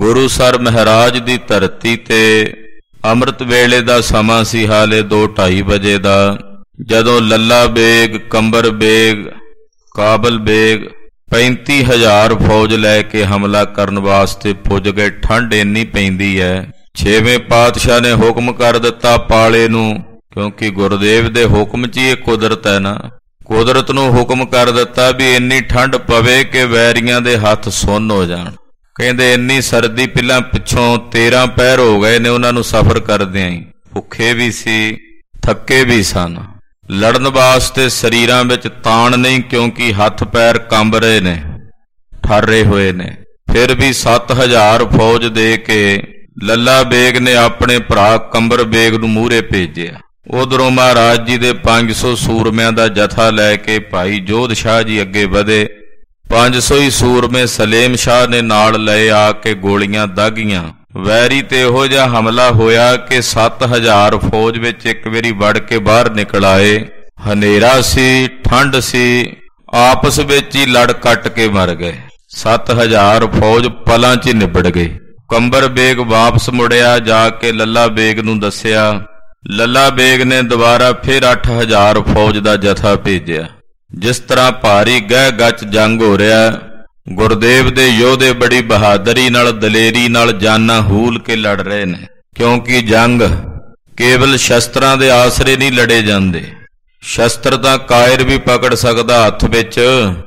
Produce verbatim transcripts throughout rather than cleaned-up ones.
ਗੁਰੂਸਰ ਮਹਾਰਾਜ ਦੀ ਧਰਤੀ ਤੇ ਅੰਮ੍ਰਿਤ ਵੇਲੇ ਦਾ ਸਮਾਂ ਸੀ, ਹਾਲੇ ਦੋ ਢਾਈ ਵਜੇ ਦਾ। ਜਦੋਂ ਲੱਲਾ ਬੇਗ, ਕੰਬਰ ਬੇਗ, ਕਾਬਲ ਬੇਗ ਪੈਂਤੀ ਹਜ਼ਾਰ ਫੌਜ ਲੈ ਕੇ ਹਮਲਾ ਕਰਨ ਵਾਸਤੇ ਪੁੱਜ ਗਏ। ਠੰਡ ਇੰਨੀ ਪੈਂਦੀ ਹੈ। ਛੇਵੇਂ ਪਾਤਸ਼ਾਹ ਨੇ ਹੁਕਮ ਕਰ ਦਿੱਤਾ ਪਾਲੇ ਨੂੰ, ਕਿਉਂਕਿ ਗੁਰਦੇਵ ਦੇ ਹੁਕਮ 'ਚ ਹੀ ਇਹ ਕੁਦਰਤ ਹੈ ਨਾ, ਕੁਦਰਤ ਨੂੰ ਹੁਕਮ ਕਰ ਦਿੱਤਾ ਵੀ ਇੰਨੀ ਠੰਡ ਪਵੇ ਕਿ ਵੈਰੀਆਂ ਦੇ ਹੱਥ ਸੁੰਨ ਹੋ ਜਾਣ। ਕਹਿੰਦੇ ਇੰਨੀ ਸਰਦੀ, ਪਹਿਲਾਂ ਪਿੱਛੋਂ ਤੇਰਾਂ ਪਹਿਰ ਹੋ ਗਏ ਨੇ ਉਹਨਾਂ ਨੂੰ ਸਫ਼ਰ ਕਰਦਿਆਂ ਹੀ, ਭੁੱਖੇ ਵੀ ਸੀ, ਥੱਕੇ ਵੀ ਸਨ। ਲੜਨ ਵਾਸਤੇ ਸਰੀਰਾਂ ਵਿੱਚ ਤਾਣ ਨਹੀਂ, ਕਿਉਂਕਿ ਹੱਥ ਪੈਰ ਕੰਬ ਰਹੇ ਨੇ, ਠਾਰੇ ਹੋਏ ਨੇ। ਫਿਰ ਵੀ ਸੱਤ ਹਜ਼ਾਰ ਫੌਜ ਦੇ ਕੇ ਲੱਲਾ ਬੇਗ ਨੇ ਆਪਣੇ ਭਰਾ ਕੰਬਰ ਬੇਗ ਨੂੰ ਮੂਹਰੇ ਭੇਜਿਆ। ਉਧਰੋਂ ਮਹਾਰਾਜ ਜੀ ਦੇ ਪੰਜ ਸੌ ਸੂਰਮਿਆਂ ਦਾ ਜਥਾ ਲੈ ਕੇ ਭਾਈ ਜੋਧ ਸ਼ਾਹ ਜੀ ਅੱਗੇ ਵਧੇ। ਪੰਜ ਸੌ ਹੀ ਸੂਰਮੇ ਸਲੇਮ ਸ਼ਾਹ ਨੇ ਨਾਲ ਲਏ ਆ ਕੇ ਗੋਲੀਆਂ ਦਾਗੀਆਂ। ਵੈਰੀ ਤੇ ਇਹੋ ਜਿਹਾ ਹਮਲਾ ਹੋਇਆ ਕਿ ਸੱਤ ਹਜ਼ਾਰ ਫੌਜ ਵਿੱਚ ਇੱਕ ਵਾਰੀ ਵੜ ਕੇ ਬਾਹਰ ਨਿਕਲ ਆਏ। ਹਨੇਰਾ ਸੀ, ਠੰਡ ਸੀ, ਆਪਸ ਵਿੱਚ ਹੀ ਲੜ ਕੱਟ ਕੇ ਮਰ ਗਏ। ਸੱਤ ਹਜ਼ਾਰ ਫੌਜ ਪਲਾਂ 'ਚ ਨਿਬੜ ਗਈ। ਕੰਬਰ ਬੇਗ ਵਾਪਸ ਮੁੜਿਆ, ਜਾ ਕੇ ਲੱਲਾ ਬੇਗ ਨੂੰ ਦੱਸਿਆ। ਲੱਲਾ ਬੇਗ ਨੇ ਦੁਬਾਰਾ ਫਿਰ ਅੱਠ ਹਜ਼ਾਰ ਫੌਜ ਦਾ ਜਥਾ ਭੇਜਿਆ। ਜਿਸ ਤਰ੍ਹਾਂ ਭਾਰੀ ਗਹਿ ਗੱਚ ਜੰਗ ਹੋ ਰਿਹਾ, ਗੁਰਦੇਵ ਦੇ ਯੋਧੇ ਬੜੀ ਬਹਾਦਰੀ ਨਾਲ, ਦਲੇਰੀ ਨਾਲ ਜਾਨਾਂ ਹੂਲ ਕੇ ਲੜ ਰਹੇ ਨੇ, ਕਿਉਂਕਿ ਜੰਗ ਕੇਵਲ ਸ਼ਸਤਰਾਂ ਦੇ ਆਸਰੇ ਨਹੀਂ ਲੜੇ ਜਾਂਦੇ। ਸ਼ਸਤਰ ਤਾਂ ਕਾਇਰ ਵੀ ਪਕੜ ਸਕਦਾ ਹੱਥ ਵਿੱਚ,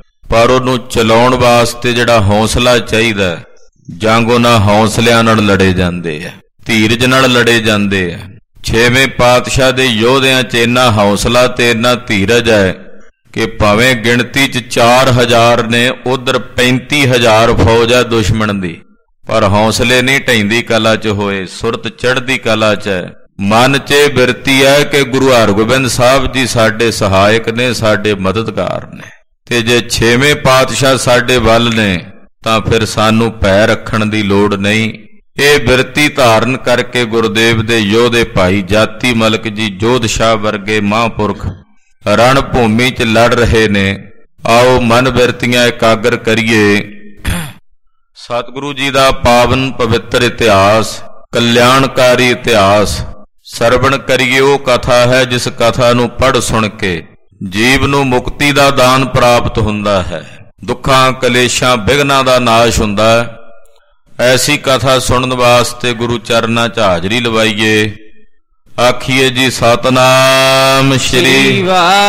ਪਰ ਉਹਨੂੰ ਚਲਾਉਣ ਵਾਸਤੇ ਜਿਹੜਾ ਹੌਸਲਾ ਚਾਹੀਦਾ, ਜੰਗ ਉਹਨਾਂ ਹੌਸਲਿਆਂ ਨਾਲ ਲੜੇ ਜਾਂਦੇ ਆ, ਧੀਰਜ ਨਾਲ ਲੜੇ ਜਾਂਦੇ ਆ। ਛੇਵੇਂ ਪਾਤਸ਼ਾਹ ਦੇ ਯੋਧਿਆਂ 'ਚ ਇੰਨਾ ਹੌਸਲਾ ਤੇ ਇੰਨਾ ਧੀਰਜ ਹੈ ਕਿ ਭਾਵੇਂ ਗਿਣਤੀ 'ਚ ਚਾਰ ਹਜ਼ਾਰ ਨੇ, ਉਧਰ ਪੈਂਤੀ ਹਜ਼ਾਰ ਫੌਜ ਹੈ ਦੁਸ਼ਮਣ ਦੀ, ਪਰ ਹੌਸਲੇ ਨਹੀਂ ਢਹਿੰਦੀ ਕਲਾ 'ਚ ਹੋਏ, ਸੁਰਤ ਚੜ੍ਹਦੀ ਕਲਾ 'ਚ ਹੈ। ਮਨ 'ਚ ਬਿਰਤੀ ਹੈ ਕਿ ਗੁਰੂ ਹਰਗੋਬਿੰਦ ਸਾਹਿਬ ਜੀ ਸਾਡੇ ਸਹਾਇਕ ਨੇ, ਸਾਡੇ ਮਦਦਗਾਰ ਨੇ, ਤੇ ਜੇ ਛੇਵੇਂ ਪਾਤਸ਼ਾਹ ਸਾਡੇ ਵੱਲ ਨੇ ਤਾਂ ਫਿਰ ਸਾਨੂੰ ਭੈ ਰੱਖਣ ਦੀ ਲੋੜ ਨਹੀਂ। ਇਹ ਬਿਰਤੀ ਧਾਰਨ ਕਰਕੇ ਗੁਰਦੇਵ ਦੇ ਯੋਧੇ ਭਾਈ ਜਾਤੀ ਮਲਕ ਜੀ, ਜੋਧ ਸ਼ਾਹ ਵਰਗੇ ਮਹਾਂਪੁਰਖ ਰਣ ਭੂਮੀ 'ਚ ਲੜ ਰਹੇ ਨੇ। ਆਓ ਮਨ ਬਿਰਤੀਆਂ ਇਕਾਗਰ ਕਰੀਏ। ਸਤਿਗੁਰੂ ਜੀ ਦਾ ਪਾਵਨ ਪਵਿੱਤਰ ਇਤਿਹਾਸ, ਕਲਿਆਣਕਾਰੀ ਇਤਿਹਾਸ ਸਰਵਣ ਕਰੀਏ। ਉਹ ਕਥਾ ਹੈ ਜਿਸ ਕਥਾ ਨੂੰ ਪੜ੍ਹ ਸੁਣ ਕੇ ਜੀਵ ਨੂੰ ਮੁਕਤੀ ਦਾ ਦਾਨ ਪ੍ਰਾਪਤ ਹੁੰਦਾ ਹੈ, ਦੁੱਖਾਂ ਕਲੇਸ਼ਾਂ ਬਿਘਨਾਂ ਦਾ ਨਾਸ਼ ਹੁੰਦਾ ਹੈ। ਐਸੀ ਕਥਾ ਸੁਣਨ ਵਾਸਤੇ ਗੁਰੂ ਚਰਨਾਂ 'ਚ ਹਾਜ਼ਰੀ ਲਵਾਈਏ। ਆਖੀਏ ਜੀ ਸਤਨਾਮ ਸ਼੍ਰੀ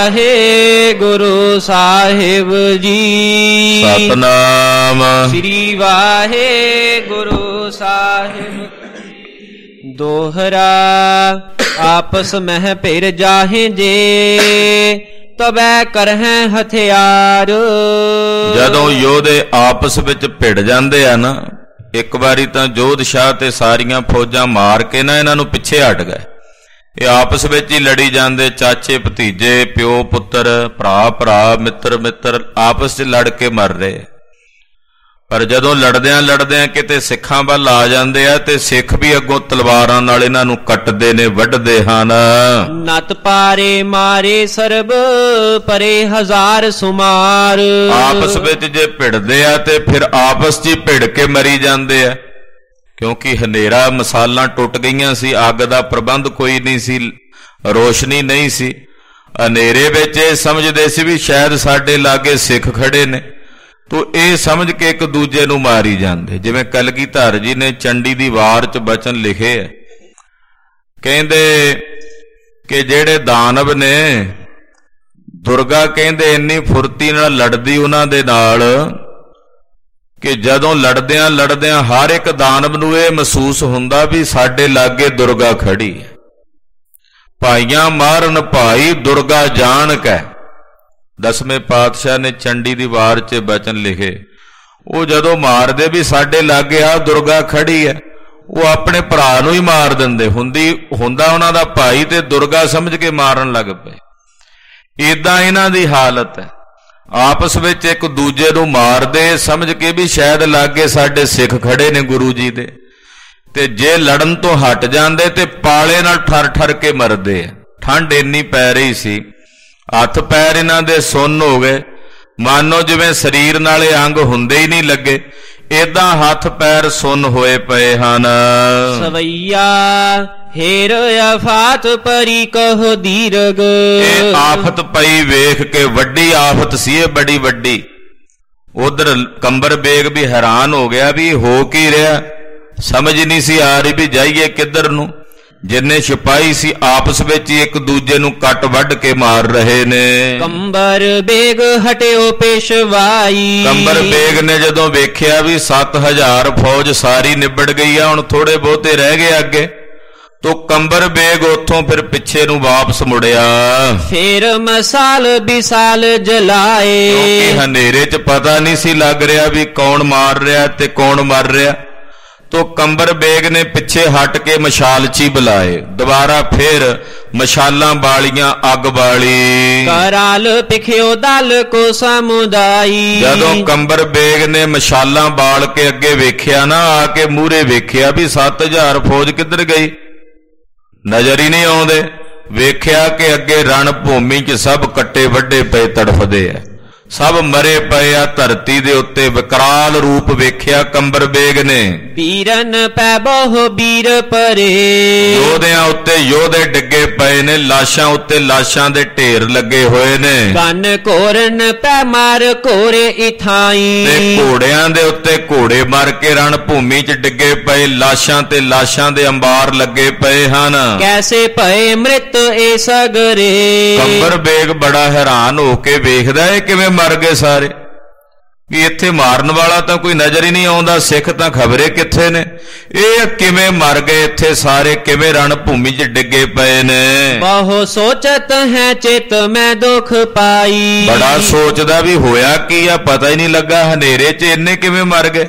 ਵਾਹਿਗੁਰੂ ਸਾਹਿਬ ਜੀ। ਸਤਨਾਮ ਸ਼੍ਰੀ ਵਾਹਿਗੁਰੂ ਸਾਹਿਬ। ਦੋਹਰਾ ਆਪਸ ਮਹਿ ਭਿਰ ਜਾਹੇ ਜੇ, ਤਬੈ ਕਰਹਿ ਹਥਿਆਰ। ਜਦੋਂ ਯੋਧੇ ਆਪਸ ਵਿੱਚ ਭਿੜ ਜਾਂਦੇ ਆ ਨਾ, ਇੱਕ ਵਾਰੀ ਤਾਂ ਜੋਧ ਸ਼ਾਹ ਤੇ ਸਾਰੀਆਂ ਫੌਜਾਂ ਮਾਰ ਕੇ ਨਾ ਇਹਨਾਂ ਨੂੰ ਪਿੱਛੇ ਹਟ ਗਏ। ਇਹ ਆਪਸ ਵਿੱਚ ਹੀ ਲੜੀ ਜਾਂਦੇ, ਚਾਚੇ ਭਤੀਜੇ, ਪਿਓ ਪੁੱਤਰ, ਭਰਾ ਭਰਾ, ਮਿੱਤਰ ਮਿੱਤਰ ਆਪਸ 'ਚ ਲੜ ਕੇ ਮਰ ਰਹੇ। ਪਰ ਜਦੋਂ ਲੜਦਿਆਂ ਲੜਦਿਆਂ ਕਿਤੇ ਸਿੱਖਾਂ ਵੱਲ ਆ ਜਾਂਦੇ ਆ ਤੇ ਸਿੱਖ ਵੀ ਅੱਗੋਂ ਤਲਵਾਰਾਂ ਨਾਲ ਇਹਨਾਂ ਨੂੰ ਕੱਟਦੇ ਨੇ, ਵੱਢਦੇ ਹਨ। ਨਤ ਪਾਰੇ ਮਾਰੇ ਸਰਬ ਪਰੇ ਹਜ਼ਾਰ ਸੁਮਾਰ। ਆਪਸ ਵਿੱਚ ਜੇ ਭਿੜਦੇ ਆ ਤੇ ਫਿਰ ਆਪਸ 'ਚ ਹੀ ਭਿੜ ਕੇ ਮਰੀ ਜਾਂਦੇ ਆ, ਕਿਉਂਕਿ ਹਨੇਰਾ, ਮਸਾਲਾਂ ਟੁੱਟ ਗਈਆਂ ਸੀ, ਅੱਗ ਦਾ ਪ੍ਰਬੰਧ ਕੋਈ ਨਹੀਂ ਸੀ, ਰੋਸ਼ਨੀ ਨਹੀਂ ਸੀ। ਹਨੇਰੇ ਵਿੱਚ ਇਹ ਸਮਝਦੇ ਸੀ ਵੀ ਸ਼ਾਇਦ ਸਾਡੇ ਲਾਗੇ ਸਿੱਖ ਖੜੇ ਨੇ, ਤੋ ਇਹ ਸਮਝ ਕੇ ਇੱਕ ਦੂਜੇ ਨੂੰ ਮਾਰੀ ਜਾਂਦੇ। ਜਿਵੇਂ ਕਲਗੀਧਰ ਜੀ ਨੇ ਚੰਡੀ ਦੀ ਵਾਰ 'ਚ ਬਚਨ ਲਿਖੇ ਹੈ, ਕਹਿੰਦੇ ਕਿ ਜਿਹੜੇ ਦਾਨਵ ਨੇ, ਦੁਰਗਾ ਕਹਿੰਦੇ ਇੰਨੀ ਫੁਰਤੀ ਨਾਲ ਲੜਦੀ ਉਹਨਾਂ ਦੇ ਨਾਲ ਕਿ ਜਦੋਂ ਲੜਦਿਆਂ ਲੜਦਿਆਂ ਹਰ ਇੱਕ ਦਾਨਵ ਨੂੰ ਇਹ ਮਹਿਸੂਸ ਹੁੰਦਾ ਵੀ ਸਾਡੇ ਲਾਗੇ ਦੁਰਗਾ ਖੜੀ ਹੈ। ਭਾਈਆਂ ਮਾਰਨ ਭਾਈ ਦੁਰਗਾ ਜਾਣ ਕੇ, ਦਸਵੇਂ ਪਾਤਸ਼ਾਹ ਨੇ ਚੰਡੀ ਦੀ ਵਾਰ 'ਚ ਬਚਨ ਲਿਖੇ। ਉਹ ਜਦੋਂ ਮਾਰਦੇ ਵੀ ਸਾਡੇ ਲਾਗੇ ਆ ਦੁਰਗਾ ਖੜੀ ਹੈ, ਉਹ ਆਪਣੇ ਭਰਾ ਨੂੰ ਹੀ ਮਾਰ ਦਿੰਦੇ। ਹੁੰਦੀ ਹੁੰਦਾ ਉਹਨਾਂ ਦਾ ਭਾਈ ਤੇ ਦੁਰਗਾ ਸਮਝ ਕੇ ਮਾਰਨ ਲੱਗ ਪਏ। ਏਦਾਂ ਇਹਨਾਂ ਦੀ ਹਾਲਤ ਹੈ, ਆਪਸ ਵਿੱਚ ਇੱਕ ਦੂਜੇ ਨੂੰ ਮਾਰਦੇ ਸਮਝ ਕੇ ਵੀ ਸ਼ਾਇਦ ਲਾਗੇ ਸਾਡੇ ਸਿੱਖ ਖੜੇ ਨੇ ਗੁਰੂ ਜੀ ਦੇ, ਤੇ ਜੇ ਲੜਨ ਤੋਂ ਹਟ ਜਾਂਦੇ ਤੇ ਪਾਲੇ ਨਾਲ ਠਰ ਠਰ ਕੇ ਮਰਦੇ ਆ। ਠੰਡ ਇੰਨੀ ਪੈ ਰਹੀ ਸੀ, ਹੱਥ ਪੈਰ ਇਹਨਾਂ ਦੇ ਸੁੰਨ ਹੋ ਗਏ, ਮਾਨੋ ਜਿਵੇਂ ਸਰੀਰ ਨਾਲੇ ਅੰਗ ਹੁੰਦੇ ਹੀ ਨਹੀਂ ਲੱਗੇ। ਏਦਾਂ ਹੱਥ ਪੈਰ ਸੁੰਨ ਹੋਏ ਪਏ ਹਨ। ਸਵਈਆ ਹੇਰ ਆਫਤ ਪਰੀ ਕਹੋ ਦੀਰਗ। ਇਹ ਆਫਤ ਪਈ ਵੇਖ ਕੇ, ਵੱਡੀ ਆਫਤ ਸੀ ਇਹ, ਬੜੀ ਵੱਡੀ। ਉਧਰ ਕੰਬਰ ਬੇਗ ਵੀ ਹੈਰਾਨ ਹੋ ਗਿਆ ਵੀ ਹੋ ਕੀ ਰਿਹਾ, ਸਮਝ ਨਹੀਂ ਸੀ ਆ ਰਹੀ ਵੀ ਜਾਈਏ ਕਿੱਧਰ ਨੂੰ। ਜਿੰਨੇ ਸਿਪਾਹੀ ਸੀ ਆਪਸ ਵਿੱਚ ਹੀ ਇੱਕ ਦੂਜੇ ਨੂੰ ਕੱਟ ਵੱਢ ਕੇ ਮਾਰ ਰਹੇ ਨੇ। ਕੰਬਰ ਬੇਗ ਹਟਿਓ ਪੇਸ਼ਵਾਈ। ਕੰਬਰ ਬੇਗ ਨੇ ਜਦੋਂ ਵੇਖਿਆ ਵੀ ਸੱਤ ਹਜ਼ਾਰ ਫੌਜ ਸਾਰੀ ਨਿਬੜ ਗਈ ਆ, ਹੁਣ ਥੋੜੇ ਬਹੁਤੇ ਰਹਿ ਗਏ ਅੱਗੇ, ਤੋ ਕੰਬਰ ਬੇਗ ਉੱਥੋਂ ਫਿਰ ਪਿੱਛੇ ਨੂੰ ਵਾਪਸ ਮੁੜਿਆ। ਫੇਰ ਮਸਾਲ ਬਿਸਾਲ ਜਲਾਏ। ਕਿਉਂਕਿ ਹਨੇਰੇ 'ਚ ਪਤਾ ਨਹੀਂ ਸੀ ਲੱਗ ਰਿਹਾ ਵੀ ਕੌਣ ਮਾਰ ਰਿਹਾ ਤੇ ਕੌਣ ਮਰ ਰਿਹਾ। ਤੋ ਕੰਬਰ ਬੇਗ ਨੇ ਪਿੱਛੇ ਹਟ ਕੇ ਮਸ਼ਾਲਚੀ ਬੁਲਾਏ, ਦੁਬਾਰਾ ਫੇਰ ਮਸ਼ਾਲਾਂ ਬਾਲੀਆਂ, ਅੱਗ ਬਾਲੀ। ਕਰਾਲ ਪਿਖਿਓ ਦਲ ਕੋ ਸਮੁਦਾਈ। ਜਦੋਂ ਕੰਬਰ ਬੇਗ ਨੇ ਮਸ਼ਾਲਾਂ ਬਾਲ ਕੇ ਅੱਗੇ ਵੇਖਿਆ ਨਾ, ਆ ਕੇ ਮੂਹਰੇ ਵੇਖਿਆ ਵੀ ਸੱਤ ਹਜ਼ਾਰ ਫੌਜ ਕਿੱਧਰ ਗਈ, ਨਜ਼ਰ ਹੀ ਨਹੀਂ ਆਉਂਦੇ। ਵੇਖਿਆ ਕਿ ਅੱਗੇ ਰਣ ਭੂਮੀ 'ਚ ਸਭ ਕੱਟੇ ਵੱਡੇ ਪਏ ਤੜਫਦੇ ਆ, ਸਭ ਮਰੇ ਪਏ ਆ ਧਰਤੀ ਦੇ ਉੱਤੇ। ਵਿਕਰਾਲ ਰੂਪ ਵੇਖਿਆ ਕੰਬਰ ਬੇਗ ਨੇ। ਵੀਰਨ ਪੈ ਬਹੁ ਵੀਰ ਪਰੇ। ਯੋਧਿਆਂ ਉੱਤੇ ਯੋਧੇ ਡਿੱਗੇ ਪਏ ਨੇ, ਲਾਸ਼ਾਂ ਉੱਤੇ ਲਾਸ਼ਾਂ ਦੇ ਢੇਰ ਲੱਗੇ ਹੋਏ ਨੇ। ਕੰਨ ਕੋਰਨ ਪੈ ਮਾਰ ਕੋਰੇ ਇਥਾਈ। ਤੇ ਘੋੜਿਆਂ ਦੇ ਉੱਤੇ ਘੋੜੇ ਮਰ ਕੇ ਰਣ ਭੂਮੀ 'ਚ ਡਿੱਗੇ ਪਏ, ਲਾਸ਼ਾਂ ਤੇ ਲਾਸ਼ਾਂ ਦੇ ਅੰਬਾਰ ਲੱਗੇ ਪਏ ਹਨ। ਕੈਸੇ ਪਏ ਮ੍ਰਿਤ ਏ ਸਗਰੇ। ਕੰਬਰ ਬੇਗ ਬੜਾ ਹੈਰਾਨ ਹੋ ਕੇ ਵੇਖਦਾ ਇਹ ਕਿਵੇਂ ਮਰ ਗਏ ਸਾਰੇ, ਵੀ ਇੱਥੇ ਮਾਰਨ ਵਾਲਾ ਤਾਂ ਕੋਈ ਨਜ਼ਰ ਹੀ ਨਹੀਂ ਆਉਂਦਾ, ਸਿੱਖ ਤਾਂ ਖਬਰੇ ਕਿੱਥੇ ਨੇ, ਇਹ ਕਿਵੇਂ ਮਰ ਗਏ ਇੱਥੇ ਸਾਰੇ, ਕਿਵੇਂ ਰਣ ਭੂਮੀ 'ਚ ਡਿੱਗੇ ਪਏ ਨੇ। ਬਹੁ ਸੋਚਤ ਹੈ ਚਿਤ ਮੈਂ ਦੁਖ ਪਾਈ। ਬੜਾ ਸੋਚਦਾ ਵੀ ਹੋਇਆ ਕੀ ਆ, ਪਤਾ ਹੀ ਨਹੀਂ ਲੱਗਾ, ਹਨੇਰੇ 'ਚ ਇੰਨੇ ਕਿਵੇਂ ਮਰ ਗਏ।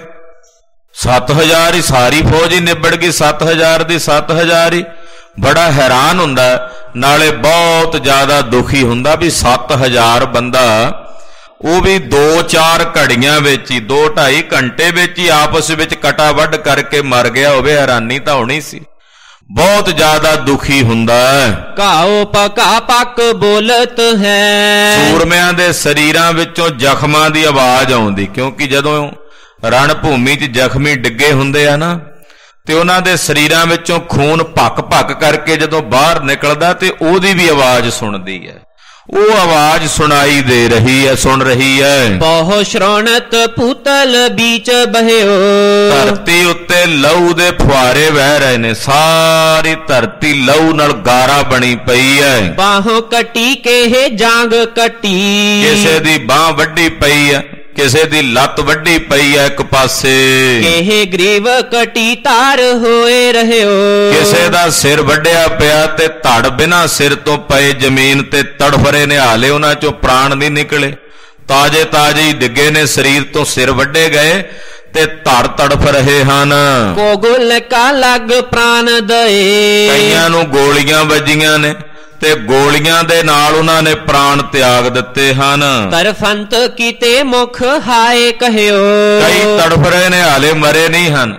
ਸੱਤ ਹਜ਼ਾਰ ਹੀ ਸਾਰੀ ਫੌਜ ਹੀ ਨਿਬੜ ਗਈ, ਸੱਤ ਹਜ਼ਾਰ ਦੀ ਸੱਤ ਹਜ਼ਾਰ ਹੀ। ਬੜਾ ਹੈਰਾਨ ਹੁੰਦਾ, ਨਾਲੇ ਬਹੁਤ ਜ਼ਿਆਦਾ ਦੁਖੀ ਹੁੰਦਾ ਵੀ ਸੱਤ ਹਜ਼ਾਰ ਬੰਦਾ, ਉਹ ਵੀ ਦੋ ਚਾਰ ਘੜੀਆਂ ਵਿੱਚ ਹੀ, ਦੋ ਢਾਈ ਘੰਟੇ ਵਿੱਚ ਹੀ ਆਪਸ ਵਿੱਚ ਕਟਾ ਵੱਢ ਕਰਕੇ ਮਰ ਗਿਆ ਹੋਵੇ। ਹੈਰਾਨੀ ਤਾਂ ਹੋਣੀ ਸੀ, ਬਹੁਤ ਜ਼ਿਆਦਾ ਦੁਖੀ ਹੁੰਦਾ। ਕਾਓ ਪਕਾ ਪੱਕ ਬੋਲਤ ਹੈ। ਸੂਰਮਿਆਂ ਦੇ ਸਰੀਰਾਂ ਵਿੱਚੋਂ ਜ਼ਖਮਾਂ ਦੀ ਆਵਾਜ਼ ਆਉਂਦੀ, ਕਿਉਂਕਿ ਜਦੋਂ ਰਣ ਭੂਮੀ 'ਚ ਜ਼ਖਮੀ ਡਿੱਗੇ ਹੁੰਦੇ ਆ ਨਾ, ਤੇ ਉਹਨਾਂ ਦੇ ਸਰੀਰਾਂ ਵਿੱਚੋਂ ਖੂਨ ਭੱਕ ਭੱਕ ਕਰਕੇ ਜਦੋਂ ਬਾਹਰ ਨਿਕਲਦਾ ਤੇ ਉਹਦੀ ਵੀ ਆਵਾਜ਼ ਸੁਣਦੀ ਹੈ। ਉਹ ਆਵਾਜ਼ ਸੁਣਾਈ ਦੇ ਰਹੀ ਹੈ, ਸੁਣ ਰਹੀ ਹੈ। ਬਹੁ ਸ਼ਰਣਤ ਪੂਤਲ ਬੀਚ ਬਹਿਓ। ਧਰਤੀ ਉੱਤੇ ਲਹੂ ਦੇ ਫੁਹਾਰੇ ਵਹਿ ਰਹੇ ਨੇ, ਸਾਰੀ ਧਰਤੀ ਲਹੂ ਨਾਲ ਗਾਰਾ ਬਣੀ ਪਈ ਹੈ। ਬਾਹੋਂ ਕੱਟੀ ਕੇ ਜਾਂਗ ਕੱਟੀ। ਕਿਸੇ ਦੀ ਬਾਹ ਵੱਢੀ ਪਈ ਹੈ, ਕਿਸੇ ਦੀ ਲੱਤ ਵੱਢੀ ਪਈ ਹੈ ਇੱਕ ਪਾਸੇ। ਕਿਹੇ ਗਰੀਵ ਕਟੀ ਤਾਰ ਹੋਏ ਰਹਿਓ। ਕਿਸੇ ਦਾ ਸਿਰ ਵੱਢਿਆ ਪਿਆ ਤੇ ਧੜ ਬਿਨਾਂ ਸਿਰ ਤੋਂ ਪਏ ਜ਼ਮੀਨ ਤੇ ਤੜਫ ਰਹੇ ਨੇ, ਹਾਲੇ ਉਹਨਾਂ ਚੋਂ ਪ੍ਰਾਣ ਨਹੀਂ ਨਿਕਲੇ, ਤਾਜੇ ਤਾਜੇ ਹੀ ਡਿੱਗੇ ਨੇ, ਸਰੀਰ ਤੋਂ ਸਿਰ ਵੱਢੇ ਗਏ ਤੇ ਧੜ ਤੜਫ ਰਹੇ ਹਨ। ਕੋਗੁਲ ਕਾ ਲੱਗ ਪ੍ਰਾਨ ਦਏ। ਕਈਆਂ ਨੂੰ ਗੋਲੀਆਂ ਵੱਜੀਆਂ ਨੇ ਤੇ ਗੋਲੀਆਂ ਦੇ ਨਾਲ ਉਹਨਾਂ ਨੇ ਪ੍ਰਾਣ ਤਿਆਗ ਦਿੱਤੇ ਹਨ। ਤਰਫੰਤ ਕੀਤੇ ਮੁਖ ਹਾਏ ਕਹਿਓ। ਕਈ ਤੜਫ ਰਹੇ ਨੇ, ਹਾਲੇ ਮਰੇ ਨਹੀਂ ਹਨ,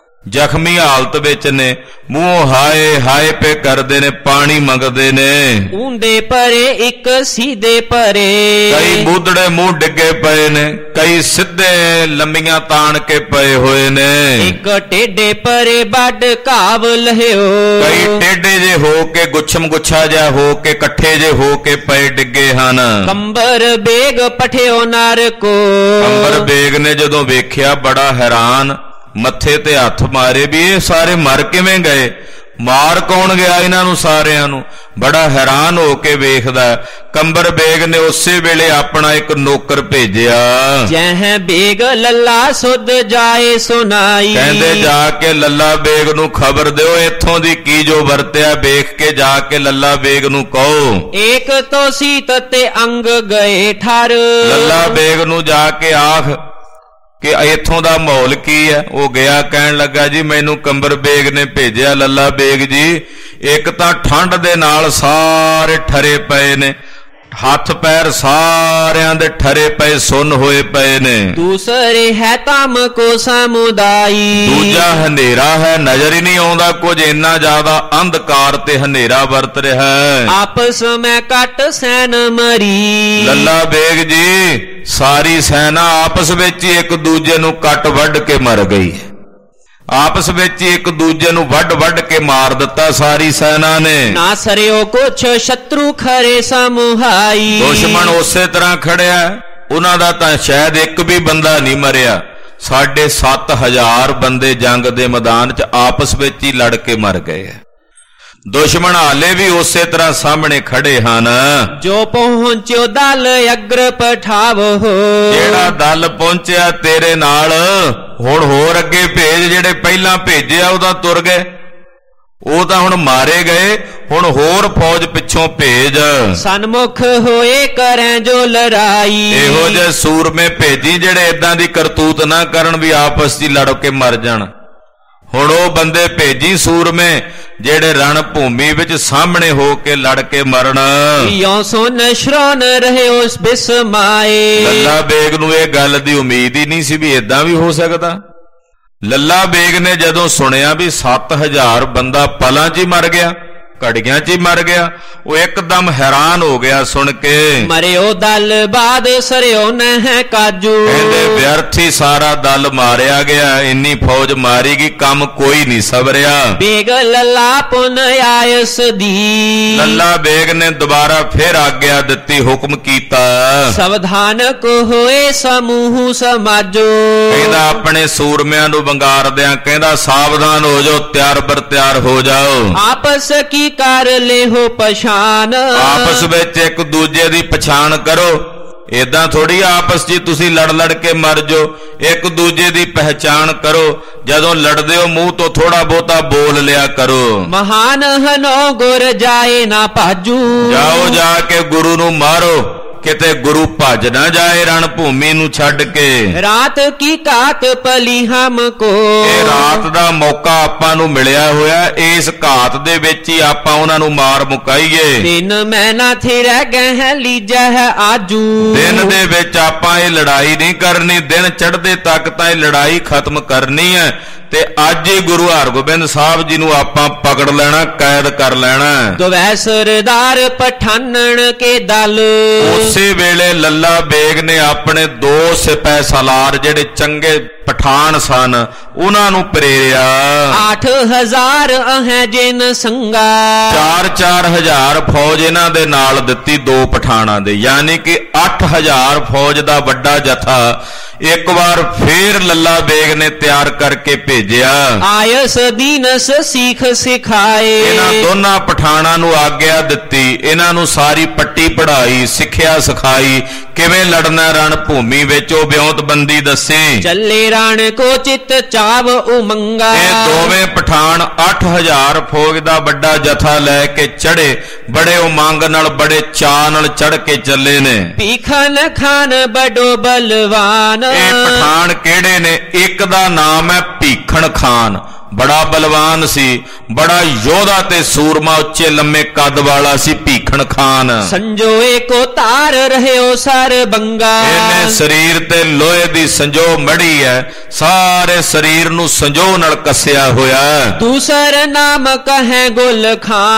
ਜ਼ਖਮੀ ਹਾਲਤ ਵਿੱਚ ਨੇ, ਮੂੰਹ ਹਾਏ ਹਾਏ ਪੇ ਕਰਦੇ ਨੇ, ਪਾਣੀ ਮੰਗਦੇ ਨੇ। ਊਂਦੇ ਪਰੇ ਇੱਕ ਸੀਧੇ ਪਰੇ। ਕਈ ਬੂਦੜੇ ਮੂੰਹ ਡਿੱਗੇ ਪਏ ਨੇ, ਕਈ ਸਿੱਧੇ ਲੰਮੀਆਂ ਤਾਣ ਕੇ ਪਏ ਹੋਏ ਨੇ। ਇੱਕ ਟੇਢੇ ਪਰੇ ਵੱਡ ਘਾਵ ਲਹਿਓ। ਕਈ ਟੇਢੇ ਜੇ ਹੋ ਕੇ, ਗੁੱਛਮ ਗੁੱਛਾ ਜਿਹਾ ਹੋ ਕੇ, ਇਕੱਠੇ ਜੇ ਹੋ ਕੇ ਪਏ ਡਿੱਗੇ ਹਨ। ਕੰਬਰ ਬੇਗ ਪਠਿਓ ਨਰ ਕੋ। ਕੰਬਰ ਬੇਗ ਨੇ ਜਦੋਂ ਵੇਖਿਆ ਬੜਾ ਹੈਰਾਨ, ਮੱਥੇ ਤੇ ਹੱਥ ਮਾਰੇ ਵੀ ਇਹ ਸਾਰੇ ਮਰ ਕਿਵੇਂ ਗਏ, ਮਾਰ ਕੌਣ ਗਿਆ ਇਹਨਾਂ ਨੂੰ ਸਾਰਿਆਂ ਨੂੰ। ਬੜਾ ਹੈਰਾਨ ਹੋ ਕੇ ਵੇਖਦਾ। ਕੰਬਰ ਬੇਗ ਨੇ ਉਸੇ ਵੇਲੇ ਆਪਣਾ ਇੱਕ ਨੌਕਰ ਭੇਜਿਆ। ਜਹ ਬੇਗ ਲੱਲਾ ਸੁਧ ਜਾਏ ਸੁਨਾਈ। ਕਹਿੰਦੇ ਜਾ ਕੇ ਲੱਲਾ ਬੇਗ ਨੂੰ ਖਬਰ ਦਿਓ, ਇੱਥੋਂ ਦੀ ਕੀ ਜੋ ਵਰਤਿਆ ਵੇਖ ਕੇ ਜਾ ਕੇ ਲੱਲਾ ਬੇਗ ਨੂੰ ਕਹੋ। ਏਕ ਤੋ ਸੀਤ ਤੇ ਅੰਗ ਗਏ ਠਰ। ਲੱਲਾ ਬੇਗ ਨੂੰ ਜਾ ਕੇ ਆਖ ਕਿ ਇੱਥੋਂ ਦਾ ਮਾਹੌਲ ਕੀ ਹੈ। ਉਹ ਗਿਆ, ਕਹਿਣ ਲੱਗਾ ਜੀ ਮੈਨੂੰ ਕੰਬਰ ਬੇਗ ਨੇ ਭੇਜਿਆ ਲੱਲਾ ਬੇਗ ਜੀ, ਇੱਕ ਤਾਂ ਠੰਡ ਦੇ ਨਾਲ ਸਾਰੇ ਠਰੇ ਪਏ ਨੇ, ਹੱਥ ਪੈਰ ਸਾਰਿਆਂ ਦੇ ਠਰੇ ਪਏ, ਸੁੰਨ ਹੋਏ ਪਏ ਨੇ। ਦੂਸਰੇ ਹੈ ਤਮ ਕੋ ਸਮੁਦਾਈ, ਦੂਜਾ ਹਨੇਰਾ ਹੈ, ਨਜ਼ਰ ਹੀ ਨਹੀਂ ਆਉਂਦਾ ਕੁਝ, ਇੰਨਾ ਜ਼ਿਆਦਾ ਅੰਧਕਾਰ ਤੇ ਹਨੇਰਾ ਵਰਤ ਰਿਹਾ ਹੈ। ਆਪਸ ਮੈਂ ਕੱਟ ਸੈਨ ਮਰੀ, ਲੱਲਾ ਬੇਗ ਜੀ ਸਾਰੀ ਸੈਨਾ ਆਪਸ ਵਿੱਚ ਹੀ ਇੱਕ ਦੂਜੇ ਨੂੰ ਕੱਟ ਵੱਢ ਕੇ ਮਰ ਗਈ। ਆਪਸ ਵਿੱਚ ਹੀ ਇੱਕ ਦੂਜੇ ਨੂੰ ਵੱਢ ਵੱਢ ਕੇ ਮਾਰ ਦਿੱਤਾ ਸਾਰੀ ਸੈਨਾ ਨੇ। ਨਾ ਸਰਿਓ ਕੁਛ ਸ਼ਤਰੂ ਖਰੇ ਸਮੁਹਾਈ, ਦੁਸ਼ਮਣ ਉਸੇ ਤਰ੍ਹਾਂ ਖੜਿਆ, ਉਹਨਾਂ ਦਾ ਤਾਂ ਸ਼ਾਇਦ ਇੱਕ ਵੀ ਬੰਦਾ ਨਹੀਂ ਮਰਿਆ। ਸਾਢੇ ਸੱਤ ਹਜ਼ਾਰ ਬੰਦੇ ਜੰਗ ਦੇ ਮੈਦਾਨ 'ਚ ਆਪਸ ਵਿੱਚ ਹੀ ਲੜ ਕੇ ਮਰ ਗਏ। ਦੁਸ਼ਮਣ ਹਾਲੇ ਵੀ ਉਸੇ ਤਰ੍ਹਾਂ ਸਾਹਮਣੇ ਖੜੇ ਹਨ। ਜੋ ਪਹੁੰਚਿਓ ਦਲ ਅਗਰ ਪਠਾਵੋ, ਜਿਹੜਾ ਦਲ ਪਹੁੰਚਿਆ ਤੇਰੇ ਨਾਲ, ਹੁਣ ਹੋਰ ਅੱਗੇ ਭੇਜ। ਜਿਹੜੇ ਪਹਿਲਾਂ ਭੇਜਿਆ ਉਹ ਤਾਂ ਤੁਰ ਗਏ, ਉਹ ਤਾਂ ਹੁਣ ਮਾਰੇ ਗਏ, ਹੁਣ ਹੋਰ ਫੌਜ ਪਿੱਛੋਂ ਭੇਜ। ਸਨਮੁਖ ਹੋਏ ਕਰੈ ਜੋ ਲੜਾਈ, ਇਹੋ ਜਿਹੇ ਸੂਰਮੇ ਭੇਜੀ ਜਿਹੜੇ ਏਦਾਂ ਦੀ ਕਰਤੂਤ ਨਾ ਕਰਨ ਵੀ ਆਪਸ 'ਚ ਲੜ ਕੇ ਮਰ ਜਾਣ। ਹੁਣ ਉਹ ਬੰਦੇ ਭੇਜੀ ਸੂਰਮੇ ਜਿਹੜੇ ਰਣ ਭੂਮੀ ਵਿੱਚ ਸਾਹਮਣੇ ਹੋ ਕੇ ਲੜ ਕੇ ਮਰਨ। ਯੋ ਸੁਨ ਸ਼ਰਨ ਰਹੇ ਉਸ ਬਿਸਮਾਏ, ਲੱਲਾ ਬੇਗ ਨੂੰ ਇਹ ਗੱਲ ਦੀ ਉਮੀਦ ਹੀ ਨਹੀਂ ਸੀ ਵੀ ਏਦਾਂ ਵੀ ਹੋ ਸਕਦਾ। ਲੱਲਾ ਬੇਗ ਨੇ ਜਦੋਂ ਸੁਣਿਆ ਵੀ ਸੱਤ ਹਜ਼ਾਰ ਬੰਦਾ ਪਲਾਂ 'ਚ ਹੀ ਮਰ ਗਿਆ, ਘੜੀਆਂ 'ਚ ਹੀ ਮਰ ਗਿਆ, ਉਹ ਇੱਕਦਮ ਹੈਰਾਨ ਹੋ ਗਿਆ ਸੁਣ ਕੇ। ਮਰਿਓ ਦਲ ਬਾਦ ਸਰਿਓ ਨਹਿ ਕਾਜੂ, ਕਹਿੰਦੇ ਵਿਅਰਥੀ ਸਾਰਾ ਦਲ ਮਾਰਿਆ ਗਿਆ, ਇੰਨੀ ਫੌਜ ਮਾਰੀ ਗਈ, ਕੰਮ ਕੋਈ ਨਹੀਂ ਸਵਰਿਆ। ਬੇਗ ਲੱਲਾ ਪੁਨ ਆਇਸ ਦੀ, ਲੱਲਾ ਬੇਗ ਨੇ ਦੁਬਾਰਾ ਫਿਰ ਆਗਿਆ ਦਿੱਤੀ, ਹੁਕਮ ਕੀਤਾ। ਸਾਵਧਾਨ ਕੋ ਹੋਏ ਸਮੂਹ ਸਮਾਜੋ, ਕਹਿੰਦਾ ਆਪਣੇ ਸੂਰਮਿਆਂ ਨੂੰ ਵੰਗਾਰਦਿਆਂ ਕਹਿੰਦਾ ਸਾਵਧਾਨ ਹੋ ਜਾਓ, ਤਿਆਰ ਬਰ ਤਿਆਰ ਹੋ ਜਾਓ। ਆਪਸ ਕੀ ਕਰ ਲੈ ਹੋ ਪਛਾਨ, ਆਪਸ ਵਿੱਚ ਇੱਕ ਦੂਜੇ ਦੀ ਪਛਾਣ ਕਰੋ। ਏਦਾਂ ਥੋੜੀ ਆਪਸ 'ਚ ਤੁਸੀਂ ਲੜ ਲੜ ਕੇ ਮਰ ਜਾਓ, ਇੱਕ ਦੂਜੇ ਦੀ ਪਹਿਚਾਣ ਕਰੋ। ਜਦੋਂ ਲੜਦੇ ਹੋ ਮੂੰਹ ਤੋਂ ਥੋੜਾ ਬਹੁਤਾ ਬੋਲ ਲਿਆ ਕਰੋ। ਮਹਾਨ ਹਨੋ ਗੁਰ ਜਾਏ ਨਾ ਭਾਜੂ, ਜਾਓ ਜਾ ਕੇ ਗੁਰੂ ਨੂੰ ਮਾਰੋ, ਕਿਤੇ ਗੁਰੂ ਭੱਜ ਨਾ ਜਾਏ ਰਣ ਭੂਮੀ ਨੂੰ ਛੱਡ ਕੇ। ਰਾਤ ਕੀ ਘਾਤ ਪਲੀ ਹਮ ਕੋ, ਇਹ ਰਾਤ ਦਾ ਮੌਕਾ ਆਪਾਂ ਨੂੰ ਮਿਲਿਆ ਹੋਇਆ, ਇਸ ਘਾਤ ਦੇ ਵਿੱਚ ਹੀ ਆਪਾਂ ਉਹਨਾਂ ਨੂੰ ਮਾਰ ਮੁਕਾਈਏ। ਦਿਨ ਮਹੀਨਾ ਥੇ ਰਹਿ ਗਏ ਹੈ ਲੀਜਾ ਹੈ ਆਜੂ, ਦਿਨ ਦੇ ਵਿੱਚ ਆਪਾਂ ਇਹ ਲੜਾਈ ਨਹੀਂ ਕਰਨੀ, ਦਿਨ ਚੜ੍ਹਦੇ ਤੱਕ ਤਾਂ ਇਹ ਲੜਾਈ ਖਤਮ ਕਰਨੀ ਹੈ। ਤੇ ਅੱਜ ਹੀ ਗੁਰੂ ਹਰਗੋਬਿੰਦ ਸਾਹਿਬ ਜੀ ਨੂੰ ਆਪਾਂ ਪਕੜ ਲੈਣਾ, ਕੈਦ ਕਰ ਲੈਣਾ। ਦੋਵੇਂ ਸਰਦਾਰ ਪਠਾਨਣ ਕੇ ਦਲ, ਉਸੇ ਵੇਲੇ ਲੱਲਾ ਬੇਗ ਨੇ ਆਪਣੇ ਦੋ ਸਿਪਾਹੀ ਸਾਲਾਰ ਜਿਹੜੇ ਚੰਗੇ ਪਠਾਨ ਸਨ ਉਹਨਾਂ ਨੂੰ ਪ੍ਰੇਰਿਆ। ਅੱਠ ਹਜ਼ਾਰ ਅਹੈ ਜਿਨ ਸੰਗਾ, ਚਾਰ ਚਾਰ ਹਜ਼ਾਰ ਫੌਜ ਇਹਨਾਂ ਦੇ ਨਾਲ ਦਿੱਤੀ, ਦੋ ਪਠਾਨਾਂ ਦੇ, ਯਾਨੀ ਕਿ ਅੱਠ ਹਜ਼ਾਰ ਫੌਜ ਦਾ ਵੱਡਾ ਜਥਾ ਇੱਕ ਵਾਰ ਫੇਰ ਲੱਲਾ ਬੇਗ ਨੇ ਤਿਆਰ ਕਰਕੇ ਭੇਜਿਆ। ਆਇਸ ਦੀਨਸ ਸਿੱਖ ਸਿਖਾਏ, ਇਹਨਾਂ ਦੋਨਾਂ ਪਠਾਨਾਂ ਨੂੰ ਆਗਿਆ ਦਿੱਤੀ, ਇਹਨਾਂ ਨੂੰ ਸਾਰੀ ਪੱਟੀ ਪੜ੍ਹਾਈ, ਸਿੱਖਿਆ ਸਿਖਾਈ, ਕਿਵੇਂ ਲੜਨਾ ਰਣ ਭੂਮੀ ਵਿੱਚ ਉਹ ਬਿਉਂਤਬੰਦੀ ਦੱਸੀ। ਚੱਲੇ ਰਣ ਕੋ ਚਿਤ ਚਾਵ ਉਮੰਗਾ, ਇਹ ਦੋਵੇਂ ਪਠਾਨ ਅੱਠ ਹਜ਼ਾਰ ਫੌਜ ਦਾ ਵੱਡਾ ਜਥਾ ਲੈ ਕੇ ਚੜੇ, ਬੜੇ ਉਮੰਗ ਨਾਲ ਬੜੇ ਚਾਅ ਨਾਲ ਚੜ ਕੇ ਚੱਲੇ ਨੇ। ਭੀਖਨ ਖਾਨ ਬੜੋ ਬਲਵਾਨ, ਇਹ ਪਠਾਨ ਕਿਹੜੇ ਨੇ? ਇੱਕ ਦਾ ਨਾਮ ਹੈ ਭੀਖਣ ਖਾਨ, ਬੜਾ ਬਲਵਾਨ ਸੀ, ਬੜਾ ਯੋਧਾ ਤੇ ਸੂਰਮਾ, ਉੱਚੇ ਲੰਮੇ ਕੱਦ ਵਾਲਾ ਸੀ ਭੀਖਣ ਖਾਨ। ਸੰਜੋਏ ਕੋ ਤਾਰ ਰਹਿਓ ਸਰ ਬੰਗਾ, ਇਹਨੇ ਸਰੀਰ ਤੇ ਲੋਹੇ ਦੀ ਸੰਜੋ ਮੜੀ ਹੈ, ਸਾਰੇ ਸਰੀਰ ਨੂੰ ਸੰਜੋ ਨਾਲ ਕੱਸਿਆ ਹੋਇਆ। ਦੂਸਰ ਨਾਮ ਕਹੇ ਗੁਲ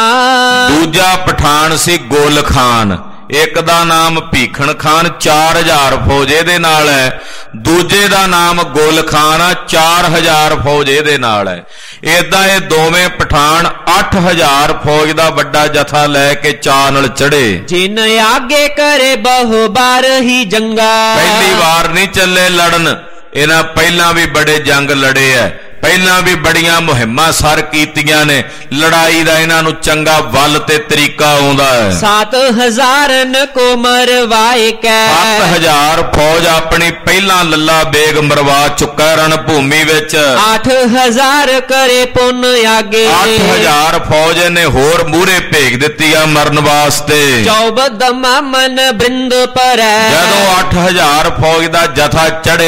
ਖਾਨ, ਦੂਜਾ ਪਠਾਨ ਸੀ ਗੁਲ ਖਾਨ। ਇੱਕ ਦਾ ਨਾਮ ਭੀਖਣ ਖਾਨ, ਚਾਰ ਹਜ਼ਾਰ ਫੌਜ ਇਹਦੇ ਨਾਲ ਹੈ। ਦੂਜੇ ਦਾ ਨਾਮ ਗੁਲ ਖਾਨ ਆ, ਚਾਰ ਹਜ਼ਾਰ ਫੌਜ ਇਹਦੇ ਨਾਲ ਹੈ। ਏਦਾਂ ਇਹ ਦੋਵੇਂ ਪਠਾਨ ਅੱਠ ਹਜ਼ਾਰ ਫੌਜ ਦਾ ਵੱਡਾ ਜਥਾ ਲੈ ਕੇ ਚਾਅ ਨਾਲ ਚੜੇ। ਜਿਨ ਆਗੇ ਕਰੇ ਬਹੁ ਬਾਰ ਹੀ ਜੰਗਾ, ਪਹਿਲੀ ਵਾਰ ਨਹੀਂ ਚੱਲੇ ਲੜਨ, ਇਹਨਾਂ ਪਹਿਲਾਂ ਵੀ ਬੜੇ ਜੰਗ ਲੜੇ ਐ, ਪਹਿਲਾਂ ਵੀ ਬੜੀਆਂ ਮੁਹਿੰਮਾਂ ਸਰ ਕੀਤੀਆਂ ਨੇ। ਲੜਾਈ ਦਾ ਇਹਨਾਂ ਨੂੰ ਚੰਗਾ ਵੱਲ ਤੇ ਤਰੀਕਾ ਆਉਂਦਾ ਹੈ। ਸੱਤ ਹਜ਼ਾਰ ਕੋ ਮਰਵਾਏ ਕੈ, ਸੱਤ ਹਜ਼ਾਰ ਫੌਜ ਆਪਣੀ ਪਹਿਲਾਂ ਲੱਲਾ ਬੇਗ ਮਰਵਾ ਚੁੱਕਾ ਰਣ ਭੂਮੀ ਵਿੱਚ। ਅੱਠ ਹਜ਼ਾਰ ਕਰੇ ਪੁੰਨ ਆਗੇ, ਅੱਠ ਹਜ਼ਾਰ ਫੌਜ ਨੇ ਹੋਰ ਮੂਹਰੇ ਭੇਜ ਦਿੱਤੀ ਆ ਮਰਨ ਵਾਸਤੇ। ਚੌਬਦ ਮਾਮਨ ਬ੍ਰਿੰਦ ਪਰੈ, ਜਦੋਂ ਅੱਠ ਹਜ਼ਾਰ ਫੌਜ ਦਾ ਜਥਾ ਚੜਿਆ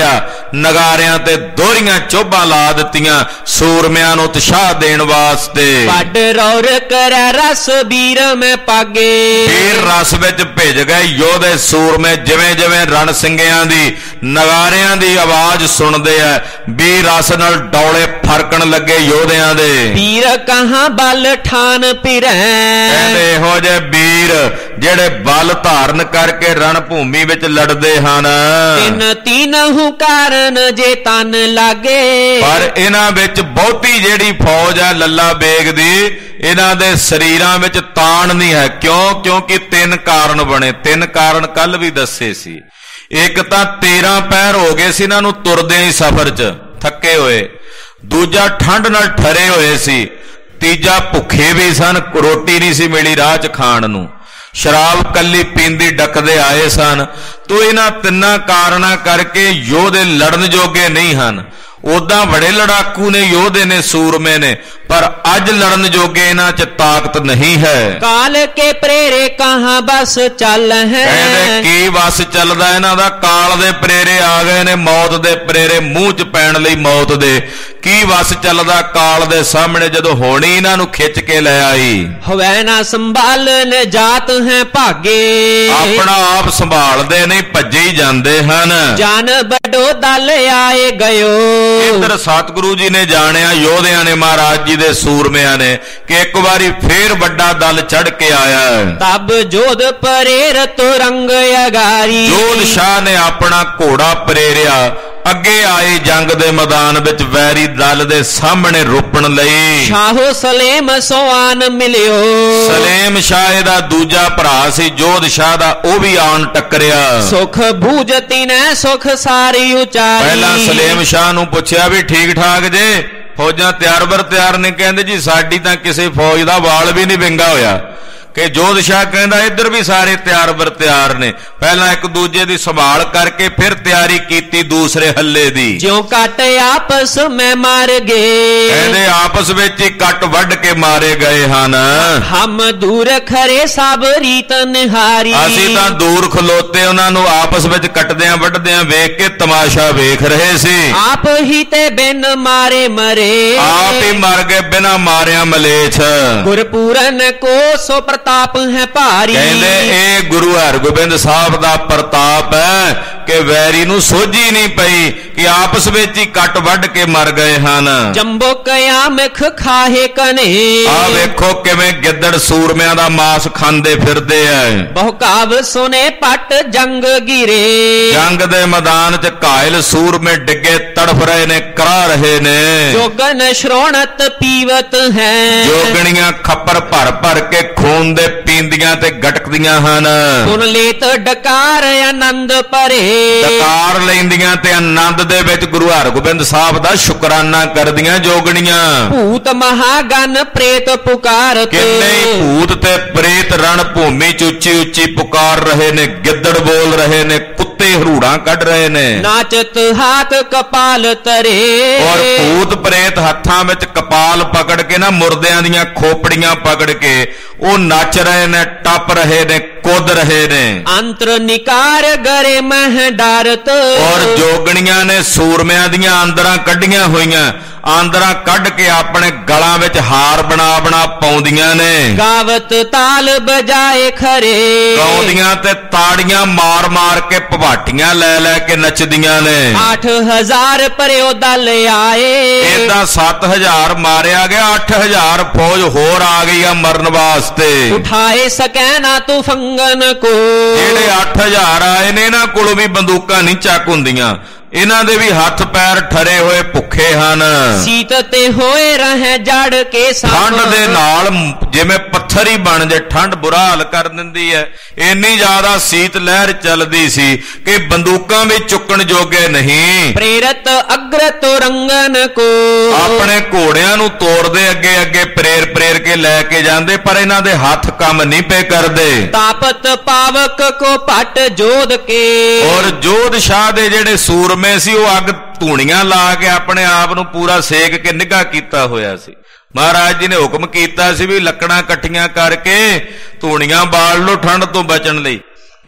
ਨਗਾਰਿਆਂ ਤੇ ਦੋਹਰੀਆਂ ਚੋਭਾਂ ਲਾ ਦਿੱਤੀਆਂ ਸੂਰਮਿਆਂ ਨੂੰ ਉਤਸ਼ਾਹ ਦੇਣ ਵਾਸਤੇ। ਵੱਡ ਰੌਰ ਕਰੈ ਰਸ ਵੀਰ ਮੈਂ ਪਾਗੇ, ਵੀਰ ਰਸ ਵਿੱਚ ਭਿੱਜ ਗਏ ਯੋਧੇ ਸੂਰਮੇ। ਜਿਵੇਂ ਜਿਵੇਂ ਰਣ ਸਿੰਘਿਆਂ ਦੀ ਨਗਾਰਿਆਂ ਦੀ ਆਵਾਜ਼ ਸੁਣਦੇ ਆ ਵੀਰ ਰਸ ਨਾਲ ਡੌਲੇ ਫਰਕਣ ਲੱਗੇ ਯੋਧਿਆਂ ਦੇ। ਵੀਰ ਕਹਾਂ ਬਲ ਠਾਨ ਫਿਰੈ, ਕਹਿੰਦੇ ਇਹੋ ਜਿਹੇ ਵੀਰ ਜਿਹੜੇ ਬਲ ਧਾਰਨ ਕਰਕੇ ਰਣ ਭੂਮੀ ਵਿੱਚ ਲੜਦੇ ਹਨ। ਤਿੰਨ ਤੀਨਹੁ ਕਾਰਨ ਜੇ ਤਨ ਲਾਗੇ, ਪਰ ਇਹਨਾਂ ਵਿੱਚ ਬਹੁਤੀ ਜਿਹੜੀ ਫੌਜ ਹੈ ਲੱਲਾ ਬੇਗ ਦੀ, ਇਹਨਾਂ ਦੇ ਸਰੀਰਾਂ ਵਿੱਚ ਤਾਣ ਨਹੀਂ ਹੈ। ਕਿਉਂ? ਕਿਉਂਕਿ ਤਿੰਨ ਕਾਰਨ ਬਣੇ। ਤਿੰਨ ਕਾਰਨ ਕੱਲ ਵੀ ਦੱਸੇ ਸੀ। ਇੱਕ ਤਾਂ ਤੇਰਾਂ ਪੈਰ ਹੋ ਗਏ ਸੀ ਇਹਨਾਂ ਨੂੰ ਤੁਰਦਿਆਂ ਹੀ ਸਫ਼ਰ 'ਚ ਥੱਕੇ ਹੋਏ। ਦੂਜਾ ਠੰਡ ਨਾਲ ਠਰੇ ਹੋਏ ਸੀ। ਤੀਜਾ ਭੁੱਖੇ ਵੀ ਸਨ, ਰੋਟੀ ਨਹੀਂ ਸੀ ਮਿਲੀ ਰਾਹ 'ਚ ਖਾਣ ਨੂੰ। ਸ਼ਰਾਬ ਕੱਲੀ ਪੀਂਦੀ ਡੱਕਦੇ ਆਏ ਸਨ। ਤੋ ਇਹਨਾਂ ਤਿੰਨਾਂ ਕਾਰਨਾਂ ਕਰਕੇ ਯੋਧੇ ਲੜਨ ਜੋਗੇ ਨਹੀਂ ਹਨ। ਉਦਾਂ ਬੜੇ ਲੜਾਕੂ ਨੇ ਯੋਧੇ ਨੇ ਸੂਰਮੇ ਨੇ, ਪਰ ਅੱਜ ਲੜਨ ਜੋਗੇ ਇਹਨਾਂ 'ਚ ਤਾਕਤ ਨਹੀਂ ਹੈ। ਕਾਲ ਕੇ ਪ੍ਰੇਰੇ ਕਹਾਂ ਬਸ ਚੱਲ ਹੈ, ਕਹਿੰਦੇ ਕੀ ਬਸ ਚੱਲਦਾ ਇਹਨਾਂ ਦਾ? ਕਾਲ ਦੇ ਪ੍ਰੇਰੇ ਆ ਗਏ ਨੇ, ਮੌਤ ਦੇ ਪ੍ਰੇਰੇ ਮੂੰਹ 'ਚ ਪੈਣ ਲਈ ਮੌਤ ਦੇ। ਕੀ ਵਸ ਚੱਲਦਾ ਕਾਲ ਦੇ ਸਾਹਮਣੇ ਜਦੋਂ ਹੋਣੀ ਇਹਨਾਂ ਨੂੰ ਖਿੱਚ ਕੇ ਲੈ ਆਈ। ਹੋਵੇ ਨਾ ਸੰਭਾਲਨ ਜਾਤ ਹੈ ਭਾਗੇ, ਆਪਣਾ ਆਪ ਸੰਭਾਲਦੇ ਨਹੀਂ, ਭੱਜੇ ਹੀ ਜਾਂਦੇ ਹਨ। ਜਾਨ ਬੜੋ ਦਲ ਆਏ ਗਇਓ, ਇੱਧਰ ਸਤਿਗੁਰੂ ਜੀ ਨੇ ਜਾਣਿਆ, ਯੋਧਿਆਂ ਨੇ, ਮਹਾਰਾਜ ਜੀ ਦੇ ਸੂਰਮਿਆਂ ਨੇ, ਕਿ ਇੱਕ ਵਾਰੀ ਫੇਰ ਵੱਡਾ ਦਲ ਚੜ ਕੇ ਆਇਆ। ਤਬ ਜੋਧ ਪ੍ਰੇਰ ਤੁਰੰਗ ਅਗਾਰੀ, ਜੋਧ ਸ਼ਾਹ ਨੇ ਆਪਣਾ ਘੋੜਾ ਪ੍ਰੇਰਿਆ, ਅੱਗੇ ਆਏ ਜੰਗ ਦੇ ਮੈਦਾਨ ਵਿੱਚ ਵੈਰੀ ਦਲ ਦੇ ਸਾਹਮਣੇ ਰੋਪਣ ਲਈ। ਸ਼ਾਹੋ ਸਲੇਮ ਸੋਆਨ ਮਿਲਿਓ, ਸਲੇਮ ਸ਼ਾਹ ਦਾ ਦੂਜਾ ਭਰਾ ਸੀ ਜੋਧ ਸ਼ਾਹ ਦਾ, ਉਹ ਵੀ ਆਣ ਟੱਕਰਿਆ। ਸੁਖ ਭੂਜਤੀ ਨੇ ਸੁਖ ਸਾਰੀ ਉਚਾਰੀ। ਪਹਿਲਾਂ ਸਲੇਮ ਸ਼ਾਹ ਨੂੰ ਪੁੱਛਿਆ ਵੀ ਠੀਕ ਠਾਕ ਜੇ, ਫੌਜਾਂ ਤਿਆਰ ਬਰ ਤਿਆਰ ਨੇ? ਕਹਿੰਦੇ ਜੀ ਸਾਡੀ ਤਾਂ ਕਿਸੇ ਫੌਜ ਦਾ ਵਾਲ ਵੀ ਨਹੀਂ ਵਿੰਗਾ ਹੋਇਆ। ਕਿ ਜੋਧ ਸ਼ਾਹ ਕਹਿੰਦਾ ਇੱਧਰ ਵੀ ਸਾਰੇ ਤਿਆਰ ਬਰ ਤਿਆਰ ਨੇ। ਪਹਿਲਾਂ ਇੱਕ ਦੂਜੇ ਦੀ ਸੰਭਾਲ ਕਰਕੇ ਫਿਰ ਤਿਆਰੀ ਕੀਤੀ ਦੂਸਰੇ ਹੱਲੇ ਦੀ। ਜਿਉਂ ਕੱਟ ਆਪਸ ਮੈਂ ਮਾਰ ਗਏ, ਕਹਿੰਦੇ ਆਪਸ ਵਿੱਚ ਹੀ ਕੱਟ ਵੱਢ ਕੇ ਮਾਰੇ ਗਏ ਹਨ। ਹਮ ਦੂਰ ਖਰੇ ਸਭ ਰੀਤ ਨਿਹਾਰੀ, ਅਸੀਂ ਤਾਂ ਦੂਰ ਖਲੋਤੇ ਉਹਨਾਂ ਨੂੰ ਆਪਸ ਵਿੱਚ ਕੱਟਦਿਆਂ ਵੱਢਦਿਆਂ ਵੇਖ ਕੇ ਤਮਾਸ਼ਾ ਵੇਖ ਰਹੇ ਸੀ। ਆਪ ਹੀ ਤੇ ਬਿਨ ਮਾਰੇ ਮਰੇ, ਆਪ ਹੀ ਮਰ ਗਏ ਬਿਨਾਂ ਮਾਰਿਆਂ ਮਲੇਛ। ਗੁਰਪੂਰਨ ਕੋ ਸੋ ਪ੍ਰਤਾਪ ਹੈ ਭਾਰੀ। ਕਹਿੰਦੇ ਇਹ ਗੁਰੂ ਹਰਗੋਬਿੰਦ ਸਾਹਿਬ ਦਾ ਪ੍ਰਤਾਪ ਹੈ ਕਿ ਵੈਰੀ ਨੂੰ ਸੋਝੀ ਨਹੀਂ ਪਈ ਕਿ ਆਪਸ ਵਿੱਚ ਹੀ ਕੱਟ ਵੱਢ ਕੇ ਮਰ ਗਏ ਹਨ। ਜੰਬੋ ਕਿਆਮਖ ਖਾਹੇ ਕਨੇ, ਆ ਵੇਖੋ ਕਿਵੇਂ ਗਿੱਦੜ ਸੂਰਮਿਆਂ ਦਾ ਮਾਸ ਖਾਂਦੇ ਫਿਰਦੇ ਐ। ਬਹੁ ਕਾਵ ਸੁਨੇ ਪੱਟ ਜੰਗ ਗਿਰੇ, ਜੰਗ ਦੇ ਮੈਦਾਨ 'ਚ ਘਾਇਲ ਸੂਰਮੇ ਡਿੱਗੇ ਤੜਫ ਰਹੇ ਨੇ, ਕਰਾ ਰਹੇ ਨੇ। ਜੋਗਨ ਸ਼੍ਰੋਣਤ ਪੀਵਤ ਹੈ, ਜੋਗਣੀਆਂ ਖੱਪਰ ਭਰ ਭਰ ਕੇ ਖੂਨ ਦੇ ਪੀਂਦੀਆਂ ਤੇ ਗਟਕਦੀਆਂ ਹਨ। ਸੁਨ ਲੇਤ ਡਕਾਰ ਆਨੰਦ ਭਰੇ, ਡਕਾਰ ਲੈਂਦੀਆਂ ਤੇ ਆਨੰਦ ਦੇ ਵਿੱਚ ਗੁਰੂ ਹਰਗੋਬਿੰਦ ਸਾਹਿਬ ਦਾ ਸ਼ੁਕਰਾਨਾ ਕਰਦੀਆਂ ਜੋਗਣੀਆਂ। ਭੂਤ ਮਹਾਗਨ ਪ੍ਰੇਤ ਪੁਕਾਰਤ, ਕਿੰਨੇ ਹੀ ਭੂਤ ਤੇ ਪ੍ਰੇਤ ਰਣ ਭੂਮੀ 'ਚ ਉੱਚੀ ਉੱਚੀ ਪੁਕਾਰ ਰਹੇ ਨੇ, ਗਿੱਦੜ ਬੋਲ ਰਹੇ ਨੇ, ਕੁੱਤੇ ਹਰੂੜਾਂ ਕੱਢ ਰਹੇ ਨੇ। ਨਾਚਤ ਹਾਥ ਕਪਾਲ ਤਰੇ, ਔਰ ਭੂਤ ਪ੍ਰੇਤ ਹੱਥਾਂ ਵਿੱਚ ਕਪਾਲ ਪਕੜ ਕੇ ਨਾ, ਮੁਰਦਿਆਂ ਦੀਆਂ ਖੋਪੜੀਆਂ ਪਕੜ ਕੇ ਉਹ ਨੱਚ ਰਹੇ ਨੇ, ਟੱਪ ਰਹੇ ਨੇ, ਕੁੱਦ ਰਹੇ ਨੇ। ਅੰਤਰ ਨਿਕਾਰ ਗਰੇ ਮਹਿ ਡਾਰਤ, ਔਰ ਜੋਗਣੀਆਂ ਨੇ ਸੂਰਮਿਆਂ ਦੀਆਂ ਆਂਦਰਾਂ ਕੱਢੀਆਂ ਹੋਈਆਂ, ਆਂਦਰਾਂ ਕੱਢ ਕੇ ਆਪਣੇ ਗਲਾਂ ਵਿੱਚ ਹਾਰ ਬਣਾ ਬਣਾ ਪਾਉਂਦੀਆਂ ਨੇ। ਗਾਵਤ ਤਾਲ ਬਜਾਏ ਖਰੇ, ਗਾਉਂਦੀਆਂ ਤੇ ਤਾੜੀਆਂ ਮਾਰ ਮਾਰ ਕੇ ਭਵਾਟੀਆਂ ਲੈ ਲੈ ਕੇ ਨੱਚਦੀਆਂ ਨੇ। ਅੱਠ ਹਜ਼ਾਰ ਪਰਿਓ ਦਲ ਆਏ, ਏਦਾਂ ਸੱਤ ਹਜ਼ਾਰ ਮਾਰਿਆ ਗਿਆ, ਅੱਠ ਹਜ਼ਾਰ ਫੌਜ ਹੋਰ ਆ ਗਈ ਆ ਮਰਨ ਵਾਸਤੇ। ਉਠਾਏ ਸਕੈ ਨਾ ਤੂੰ ਫੰਗਨ ਕੋ, ਜਿਹੜੇ ਅੱਠ ਹਜ਼ਾਰ ਆਏ ਨੇ ਇਹਨਾਂ ਕੋਲੋਂ ਵੀ ਬੰਦੂਕਾਂ ਨਹੀਂ ਚੱਕ ਹੁੰਦੀਆਂ, ਇਹਨਾਂ ਦੇ ਵੀ ਹੱਥ ਪੈਰ ਠਰੇ ਹੋਏ ਭੁੱਖੇ ਹਨ। ਸੀਤ ਤੇ ਹੋਏ ਰਹੇ ਜੜ ਕੇ ਸਭ, ਠੰਡ ਦੇ ਨਾਲ ਜਿਵੇਂ ਪੱਥਰ ਹੀ ਬਣ ਜੇ, ਠੰਡ ਬੁਰਾ ਹਾਲ ਕਰ ਦਿੰਦੀ ਹੈ। ਇੰਨੀ ਜ਼ਿਆਦਾ ਸੀਤ ਲਹਿਰ ਚੱਲਦੀ ਸੀ ਕਿ ਬੰਦੂਕਾਂ ਵੀ ਚੁੱਕਣ ਜੋਗੇ ਨਹੀਂ। ਪ੍ਰੇਰਤ ਅਗਰ ਤੁਰੰਗਨ ਕੋ, ਆਪਣੇ ਘੋੜਿਆਂ ਨੂੰ ਤੋੜਦੇ ਅੱਗੇ ਅੱਗੇ ਪ੍ਰੇਰ ਪ੍ਰੇਰ ਕੇ ਲੈ ਕੇ ਜਾਂਦੇ, ਪਰ ਇਹਨਾਂ ਦੇ ਹੱਥ ਕੰਮ ਨਹੀਂ ਪਏ ਕਰਦੇ। ਤਾਪਤ ਪਾਵਕ ਕੋ ਪਟ ਜੋਧ ਕੇ, ਔਰ ਜੋਧ ਸ਼ਾਹ ਦੇ ਜਿਹੜੇ ਸੂਰਮੇ ਸੀ ਉਹ ਅੱਗ ਧੂਣੀਆਂ ਲਾ ਕੇ ਆਪਣੇ ਆਪ ਨੂੰ ਪੂਰਾ ਸੇਕ ਕੇ ਨਿੱਘਾ ਕੀਤਾ ਹੋਇਆ ਸੀ। ਮਹਾਰਾਜ ਜੀ ਨੇ ਹੁਕਮ ਕੀਤਾ ਸੀ ਵੀ ਲੱਕੜਾਂ ਇਕੱਠੀਆਂ ਕਰਕੇ ਧੂਣੀਆਂ ਬਾਲ ਲੋ ਠੰਡ ਤੋਂ ਬਚਣ ਲਈ,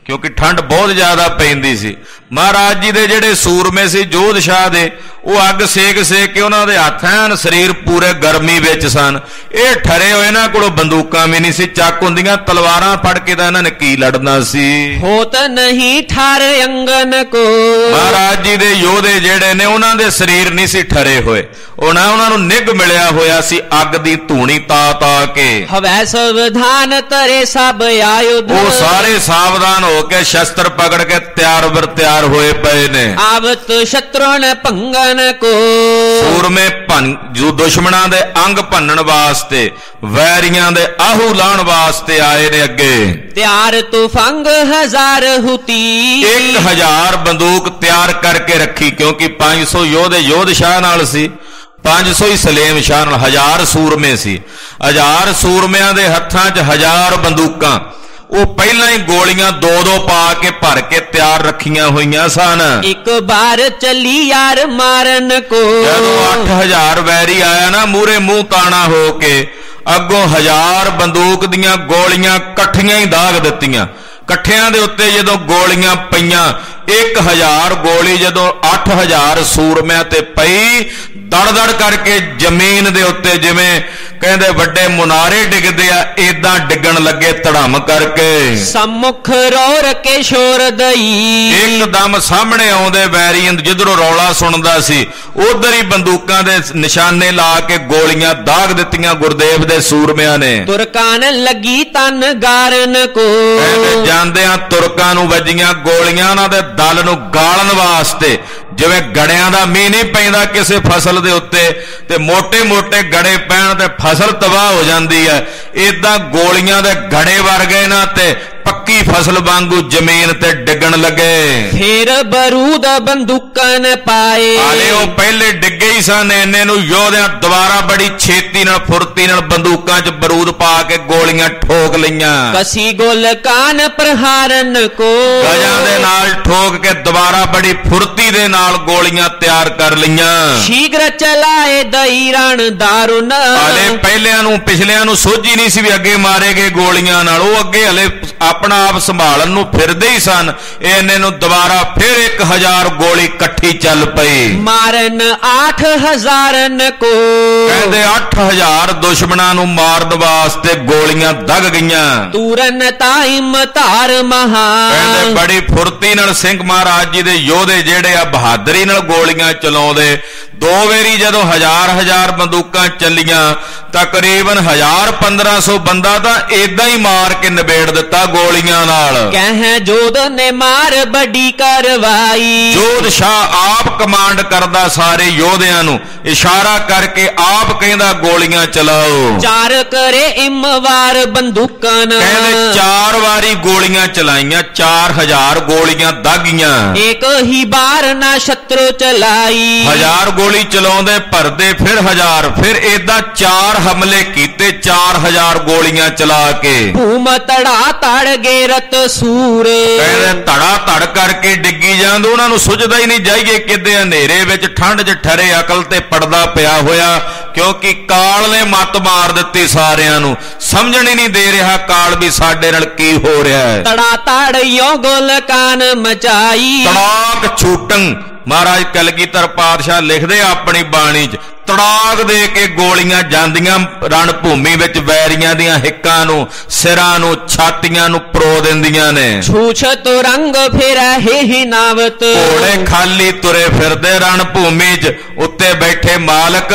ਕਿਉਂਕਿ ਠੰਡ ਬਹੁਤ ਜ਼ਿਆਦਾ ਪੈਂਦੀ ਸੀ। ਮਹਾਰਾਜ ਜੀ ਦੇ ਜਿਹੜੇ ਸੂਰਮੇ ਸੀ ਜੋਧ ਸ਼ਾਹ ਦੇ, ਉਹ ਅੱਗ ਸੇਕ ਸੇਕ ਕੇ ਉਹਨਾਂ ਦੇ ਹੱਥ ਐਨ ਸਰੀਰ ਪੂਰੇ ਗਰਮੀ ਵਿੱਚ ਸਨ। ਇਹ ਠਰੇ ਹੋਏ, ਇਹਨਾਂ ਕੋਲੋਂ ਬੰਦੂਕਾਂ ਵੀ ਨਹੀਂ ਸੀ, ਚੱਕ ਹੁੰਦੀਆਂ ਤਲਵਾਰਾਂ ਫੜ ਕੇ ਤਾਂ ਇਹਨਾਂ ਨੇ ਕੀ ਲੜਨਾ ਸੀ। ਹੋਤ ਨਹੀਂ ਠਾਰ ਅੰਗਨ ਕੋ, ਮਹਾਰਾਜ ਜੀ ਦੇ ਯੋਧੇ ਜਿਹੜੇ ਨੇ ਉਹਨਾਂ ਦੇ ਸਰੀਰ ਨਹੀਂ ਸੀ ਠਰੇ ਹੋਏ, ਉਹਨਾਂ ਉਹਨਾਂ ਨੂੰ ਨਿੱਘ ਮਿਲਿਆ ਹੋਇਆ ਸੀ ਅੱਗ ਦੀ ਧੂਣੀ ਤਾ ਤਾ ਕੇ। ਹਵੈ ਸਾਵਧਾਨ ਤਰੇ ਸਭ ਆਯੁਧ, ਉਹ ਸਾਰੇ ਸਾਵਧਾਨ ਹੋ ਕੇ ਸ਼ਸਤਰ ਪਕੜ ਕੇ ਤਿਆਰ ਬਰ ਤਿਆਰ ਹੋਏ ਪਏ ਨੇ। ਆਵਤ ਸ਼ਤਰੁਨ ਭੰਗਨ ਕੋ, ਸੂਰਮੇ ਭੰਨ ਜੋ ਦੁਸ਼ਮਣਾਂ ਦੇ ਅੰਗ ਭੰਨਣ ਵਾਸਤੇ, ਵੈਰੀਆਂ ਦੇ ਆਹੂ ਲਾਉਣ ਵਾਸਤੇ ਆਏ ਨੇ ਅੱਗੇ। ਤਿਆਰ ਤੁਫੰਗ ਹਜ਼ਾਰ ਹੁਤੀ, ਇੱਕ ਹਜ਼ਾਰ ਬੰਦੂਕ ਤਿਆਰ ਕਰਕੇ ਰੱਖੀ, ਕਿਉਂਕਿ ਪੰਜ ਸੌ ਯੋਧੇ ਯੋਧ ਸ਼ਾਹ ਨਾਲ ਸੀ, ਪੰਜ ਸੌ ਹੀ ਸਲੇਮ ਸ਼ਾਹ ਨਾਲ, ਹਜ਼ਾਰ ਸੂਰਮੇ ਸੀ। ਹਜ਼ਾਰ ਸੂਰਮਿਆਂ ਦੇ ਹੱਥਾਂ 'ਚ ਹਜ਼ਾਰ ਬੰਦੂਕਾਂ, ਉਹ ਪਹਿਲਾਂ ਹੀ ਗੋਲੀਆਂ ਦੋ ਦੋ ਪਾ ਕੇ ਭਰ ਕੇ ਤਿਆਰ ਰੱਖੀਆਂ ਹੋਈਆਂ ਸਨ। ਇੱਕ ਵਾਰ ਚੱਲੀ ਯਾਰ ਮਾਰਨ ਕੋ, ਜਦੋਂ ਅੱਠ ਹਜ਼ਾਰ ਵੈਰੀ ਆਇਆ ਨਾ ਮੂਰੇ ਮੂੰਹ ਤਾਣਾ ਹੋ ਕੇ, ਅੱਗੋਂ ਹਜ਼ਾਰ ਬੰਦੂਕ ਦੀਆਂ ਗੋਲੀਆਂ ਇਕੱਠੀਆਂ ਹੀ ਦਾਗ ਦਿੱਤੀਆਂ। ਇਕੱਠਿਆਂ ਦੇ ਉੱਤੇ ਜਦੋਂ ਗੋਲੀਆਂ ਪਈਆਂ, ਇੱਕ ਹਜ਼ਾਰ ਗੋਲੀ ਜਦੋਂ ਅੱਠ ਹਜ਼ਾਰ ਸੂਰਮਿਆਂ ਤੇ ਪਈ, ਦੜ ਦੜ ਕਰਕੇ ਜ਼ਮੀਨ ਦੇ ਉੱਤੇ ਜਿਵੇਂ ਕਹਿੰਦੇ ਵੱਡੇ ਮੁਨਾਰੇ ਡਿੱਗਦੇ ਆ, ਏਦਾਂ ਡਿੱਗਣ ਲੱਗੇ ਧੜਮ ਕਰਕੇ। ਸਮੁਖ ਰੋਰ ਕੇ ਸ਼ੋਰ ਦਈ, ਇੱਕਦਮ ਸਾਹਮਣੇ ਆਉਂਦੇ ਵੈਰੀ, ਜਿੱਧਰੋਂ ਰੌਲਾ ਸੁਣਦਾ ਸੀ ਉਧਰ ਹੀ ਬੰਦੂਕਾਂ ਦੇ ਨਿਸ਼ਾਨੇ ਲਾ ਕੇ ਗੋਲੀਆਂ ਦਾਗ ਦਿੱਤੀਆਂ ਗੁਰਦੇਵ ਦੇ ਸੂਰਮਿਆਂ ਨੇ। ਤੁਰਕਾਨ ਲੱਗੀ ਤਨ ਗਾਰਨ ਕੋ, ਕਹਿੰਦੇ ਜਾਂਦਿਆਂ ਤੁਰਕਾਂ ਨੂੰ ਵੱਜੀਆਂ ਗੋਲੀਆਂ, ਉਹਨਾਂ ਦੇ ਦਲ ਨੂੰ ਗਾਲਣ ਵਾਸਤੇ। ਜਿਵੇਂ ਗੜਿਆਂ ਦਾ ਮੀਂਹ ਨਹੀਂ ਪੈਂਦਾ ਕਿਸੇ ਫਸਲ ਦੇ ਉੱਤੇ, ਤੇ ਮੋਟੇ ਮੋਟੇ ਗੜੇ ਪੈਣ ਤੇ ਫਸਲ ਤਬਾਹ ਹੋ ਜਾਂਦੀ ਹੈ, ਏਦਾਂ ਗੋਲੀਆਂ ਦੇ ਗੜੇ ਵਰ ਗਏ ਨਾ ਤੇ ਪੱਕੀ ਫਸਲ ਵਾਂਗੂ ਜ਼ਮੀਨ ਤੇ ਡਿੱਗਣ ਲੱਗੇ। ਫੇਰ ਬਰੂਦ ਬੰਦੂਕਾਂ ਨੇ ਪਾਏ, ਆਲੇ ਉਹ ਪਹਿਲੇ ਡਿੱਗੇ ਹੀ ਸਨ, ਇੰਨੇ ਨੂੰ ਯੋਧਿਆਂ ਦੁਬਾਰਾ ਬੜੀ ਛੇਤੀ ਨਾਲ ਫੁਰਤੀ ਨਾਲ ਬੰਦੂਕਾਂ 'ਚ ਬਰੂਦ ਪਾ ਕੇ ਗੋਲੀਆਂ ਠੋਕ ਲਈਆਂ। ਕਸੀ ਗੋਲ ਕਾਨ ਪ੍ਰਹਾਰਨ ਕੋ, ਗਜਾਂ ਦੇ ਨਾਲ ਠੋਕ ਕੇ ਦੁਬਾਰਾ ਬੜੀ ਫੁਰਤੀ ਦੇ ਨਾਲ ਗੋਲੀਆਂ ਤਿਆਰ ਕਰ ਲਈਆਂ। ਸ਼ੀਘਰ ਚਲਾਏ ਦਈ ਰਣ ਦਾਰੁਨ, ਆਲੇ ਪਹਿਲਿਆਂ ਨੂੰ ਪਿਛਲਿਆਂ ਨੂੰ ਸੋਝੀ ਨਹੀਂ ਸੀ ਵੀ ਅੱਗੇ ਮਾਰੇ ਗਏ ਗੋਲੀਆਂ ਨਾਲ, ਉਹ ਅੱਗੇ ਹਲੇ ਆਪਣਾ ਆਪ ਸੰਭਾਲਣ ਨੂੰ ਫਿਰਦੇ ਹੀ ਸਨ। ਇਹਨੇ ਨੂੰ ਦੁਬਾਰਾ ਫਿਰ ਇੱਕ ਹਜ਼ਾਰ ਗੋਲੀ ਇਕੱਠੀ ਚੱਲ ਪਈ। ਮਾਰਨ ਅੱਠ ਹਜ਼ਾਰਨ ਕੋ, ਕਹਿੰਦੇ ਅੱਠ ਹਜ਼ਾਰ ਦੁਸ਼ਮਣਾਂ ਨੂੰ ਮਾਰਨ ਵਾਸਤੇ ਗੋਲੀਆਂ ਦਗ ਗਈਆਂ। ਤੂਰਨ ਤਾਈਮ ਧਾਰ ਮਹਾ, ਕਹਿੰਦੇ ਬੜੀ ਫੁਰਤੀ ਨਾਲ ਸਿੰਘ ਮਹਾਰਾਜ ਜੀ ਦੇ ਯੋਧੇ ਜਿਹੜੇ ਆ ਬਹਾਦਰੀ ਨਾਲ ਗੋਲੀਆਂ ਚਲਾਉਂਦੇ। ਦੋ ਵੇਰੀ ਜਦੋਂ ਹਜ਼ਾਰ ਹਜ਼ਾਰ ਬੰਦੂਕਾਂ ਚੱਲੀਆਂ, ਤਕਰੀਬਨ ਹਜ਼ਾਰ ਪੰਦਰਾਂ ਸੌ ਬੰਦਾ ਤਾਂ ਏਦਾਂ ਹੀ ਮਾਰ ਕੇ ਨਿਬੇੜ ਦਿੱਤਾ ਗੋਲੀਆਂ ਨਾਲ। ਕਹਿ ਜੋਧ ਨੇ ਮਾਰ ਬੜੀ ਕਰਵਾਈ, ਜੋਧ ਸ਼ਾਹ ਆਪ ਕਮਾਂਡ ਕਰਦਾ ਸਾਰੇ ਯੋਧਿਆਂ ਨੂੰ, ਇਸ਼ਾਰਾ ਕਰਕੇ ਆਪ ਕਹਿੰਦਾ ਗੋਲੀਆਂ ਚਲਾਓ। ਚਾਰ ਕਰੇ ਇਮਵਾਰ ਬੰਦੂਕਾਂ, ਕਹਿੰਦੇ ਚਾਰ ਵਾਰੀ ਗੋਲੀਆਂ ਚਲਾਈਆਂ, ਚਾਰ ਹਜ਼ਾਰ ਗੋਲੀਆਂ ਦਾਗੀਆਂ। ਇੱਕ ਹੀ ਬਾਰ ਨਾ ਸ਼ਤਰੂ ਚਲਾਈ, ਹਜ਼ਾਰ ਗੋਲੀ ਚਲਾਉਂਦੇ ਭਰਦੇ ਫਿਰ ਹਜ਼ਾਰ, ਫਿਰ ਏਦਾਂ ਚਾਰ ਹਮਲੇ ਕੀਤੇ, ਚਾਰ ਹਜ਼ਾਰ ਗੋਲੀਆਂ ਚਲਾ ਕੇ। ਭੂਮ ਤੜਾ ਤੜ ਗੇਰਤ ਸੂਰ, ਕਹਿੰਦੇ ਧੜਾ ਧੜ ਕਰਕੇ ਡਿੱਗੀ ਜਾਂਦੇ, ਉਹਨਾਂ ਨੂੰ ਸੁਝਦਾ ਹੀ ਨਹੀਂ ਜਾਈਏ ਕਿਤੇ, ਹਨੇਰੇ ਵਿੱਚ ਠੰਡ 'ਚ ਠਰੇ ਅਕਲ ਤੇ ਪੜਦਾ ਪਿਆ ਹੋਇਆ, ਕਿਉਂਕਿ ਕਾਲ ਨੇ ਮੱਤ ਮਾਰ ਦਿੱਤੀ ਸਾਰਿਆਂ ਨੂੰ, ਸਮਝਣ ਹੀ ਨਹੀਂ ਦੇ ਰਿਹਾ ਕਾਲ ਵੀ ਸਾਡੇ ਨਾਲ ਕੀ ਹੋ ਰਿਹਾ ਹੈ। ਤੜਾ ਤੜ ਯੋ ਗੋਲ ਕਾਨ ਮਚਾਈ, ਤੜਾਕ ਛੂਟੰ ਮਹਾਰਾਜ ਕਲਗੀਧਰ ਪਾਤਸ਼ਾਹ ਲਿਖਦੇ ਆਪਣੀ ਬਾਣੀ 'ਚ, ਤੜਾਕ ਦੇ ਕੇ ਗੋਲੀਆਂ ਜਾਂਦੀਆਂ ਰਣ ਭੂਮੀ ਵਿੱਚ ਵੈਰੀਆਂ ਦੀਆਂ ਹਿੱਕਾਂ ਨੂੰ, ਸਿਰਾਂ ਨੂੰ, ਛਾਤੀਆਂ ਨੂੰ ਪਰੋ ਦਿੰਦੀਆਂ ਨੇ। ਛੂਛਤ ਰੰਗ ਫੇਰਾ ਹੀ ਨਾਵਤ, ਘੋੜੇ ਖਾਲੀ ਤੁਰੇ ਫਿਰਦੇ ਰਣ ਭੂਮੀ 'ਚ, ਉੱਤੇ ਬੈਠੇ ਮਾਲਕ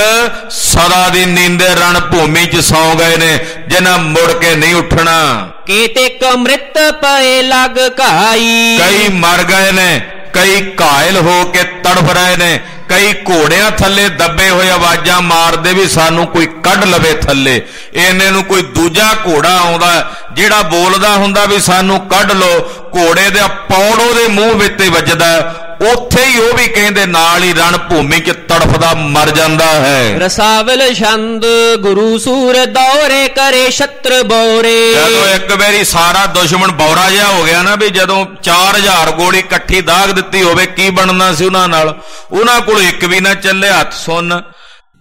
ਸਦਾ ਦੀ ਨੀਂਦੇ ਰਣ ਭੂਮੀ 'ਚ ਸੌਂ ਗਏ ਨੇ, ਜਿਨ੍ਹਾਂ ਮੁੜ ਕੇ ਨਹੀਂ ਉੱਠਣਾ। ਕੀਤੇ ਕਮ੍ਰਿਤ ਪਏ ਲਗ ਘਾਈ, ਕਈ ਮਰ ਗਏ ਨੇ, ਕਈ ਘਾਇਲ ਹੋ ਕੇ ਤੜਫ ਰਹੇ ਨੇ, ਕਈ ਘੋੜਿਆਂ ਥੱਲੇ ਦੱਬੇ ਹੋਏ ਆਵਾਜ਼ਾਂ ਮਾਰਦੇ ਵੀ ਸਾਨੂੰ ਕੋਈ ਕੱਢ ਲਵੇ ਥੱਲੇ। ਇਹਨੇ ਨੂੰ ਕੋਈ ਦੂਜਾ ਘੋੜਾ ਆਉਂਦਾ ਜਿਹੜਾ ਬੋਲਦਾ ਹੁੰਦਾ ਵੀ ਸਾਨੂੰ ਕੱਢ ਲੋ, ਘੋੜੇ ਦੇ ਪੌੜ ਉਹਦੇ ਮੂੰਹ ਵਿੱਚ ਵੱਜਦਾ, ਉੱਥੇ ਹੀ ਉਹ ਵੀ ਕਹਿੰਦੇ ਨਾਲ ਹੀ ਰਣ ਭੂਮੀ 'ਚ ਤੜਫਦਾ ਮਰ ਜਾਂਦਾ ਹੈ। ਰਸਾਵਲ ਛੰਦ ਗੁਰੂ ਸੂਰ ਦੌਰੇ ਕਰੇ ਛਤਰ ਬੌਰੇ, ਜਦੋਂ ਇੱਕ ਵਾਰੀ ਸਾਰਾ ਦੁਸ਼ਮਣ ਬੌਰਾ ਜਿਹਾ ਹੋ ਗਿਆ ਨਾ, ਵੀ ਜਦੋਂ ਚਾਰ ਹਜ਼ਾਰ ਗੋਲੀ ਇਕੱਠੀ ਦਾਗ ਦਿੱਤੀ ਹੋਵੇ ਕੀ ਬਣਨਾ ਸੀ ਉਹਨਾਂ ਨਾਲ। ਉਹਨਾਂ ਕੋਲ ਇੱਕ ਵੀ ਨਾ ਚੱਲੇ ਹੱਥ ਸੁਣ,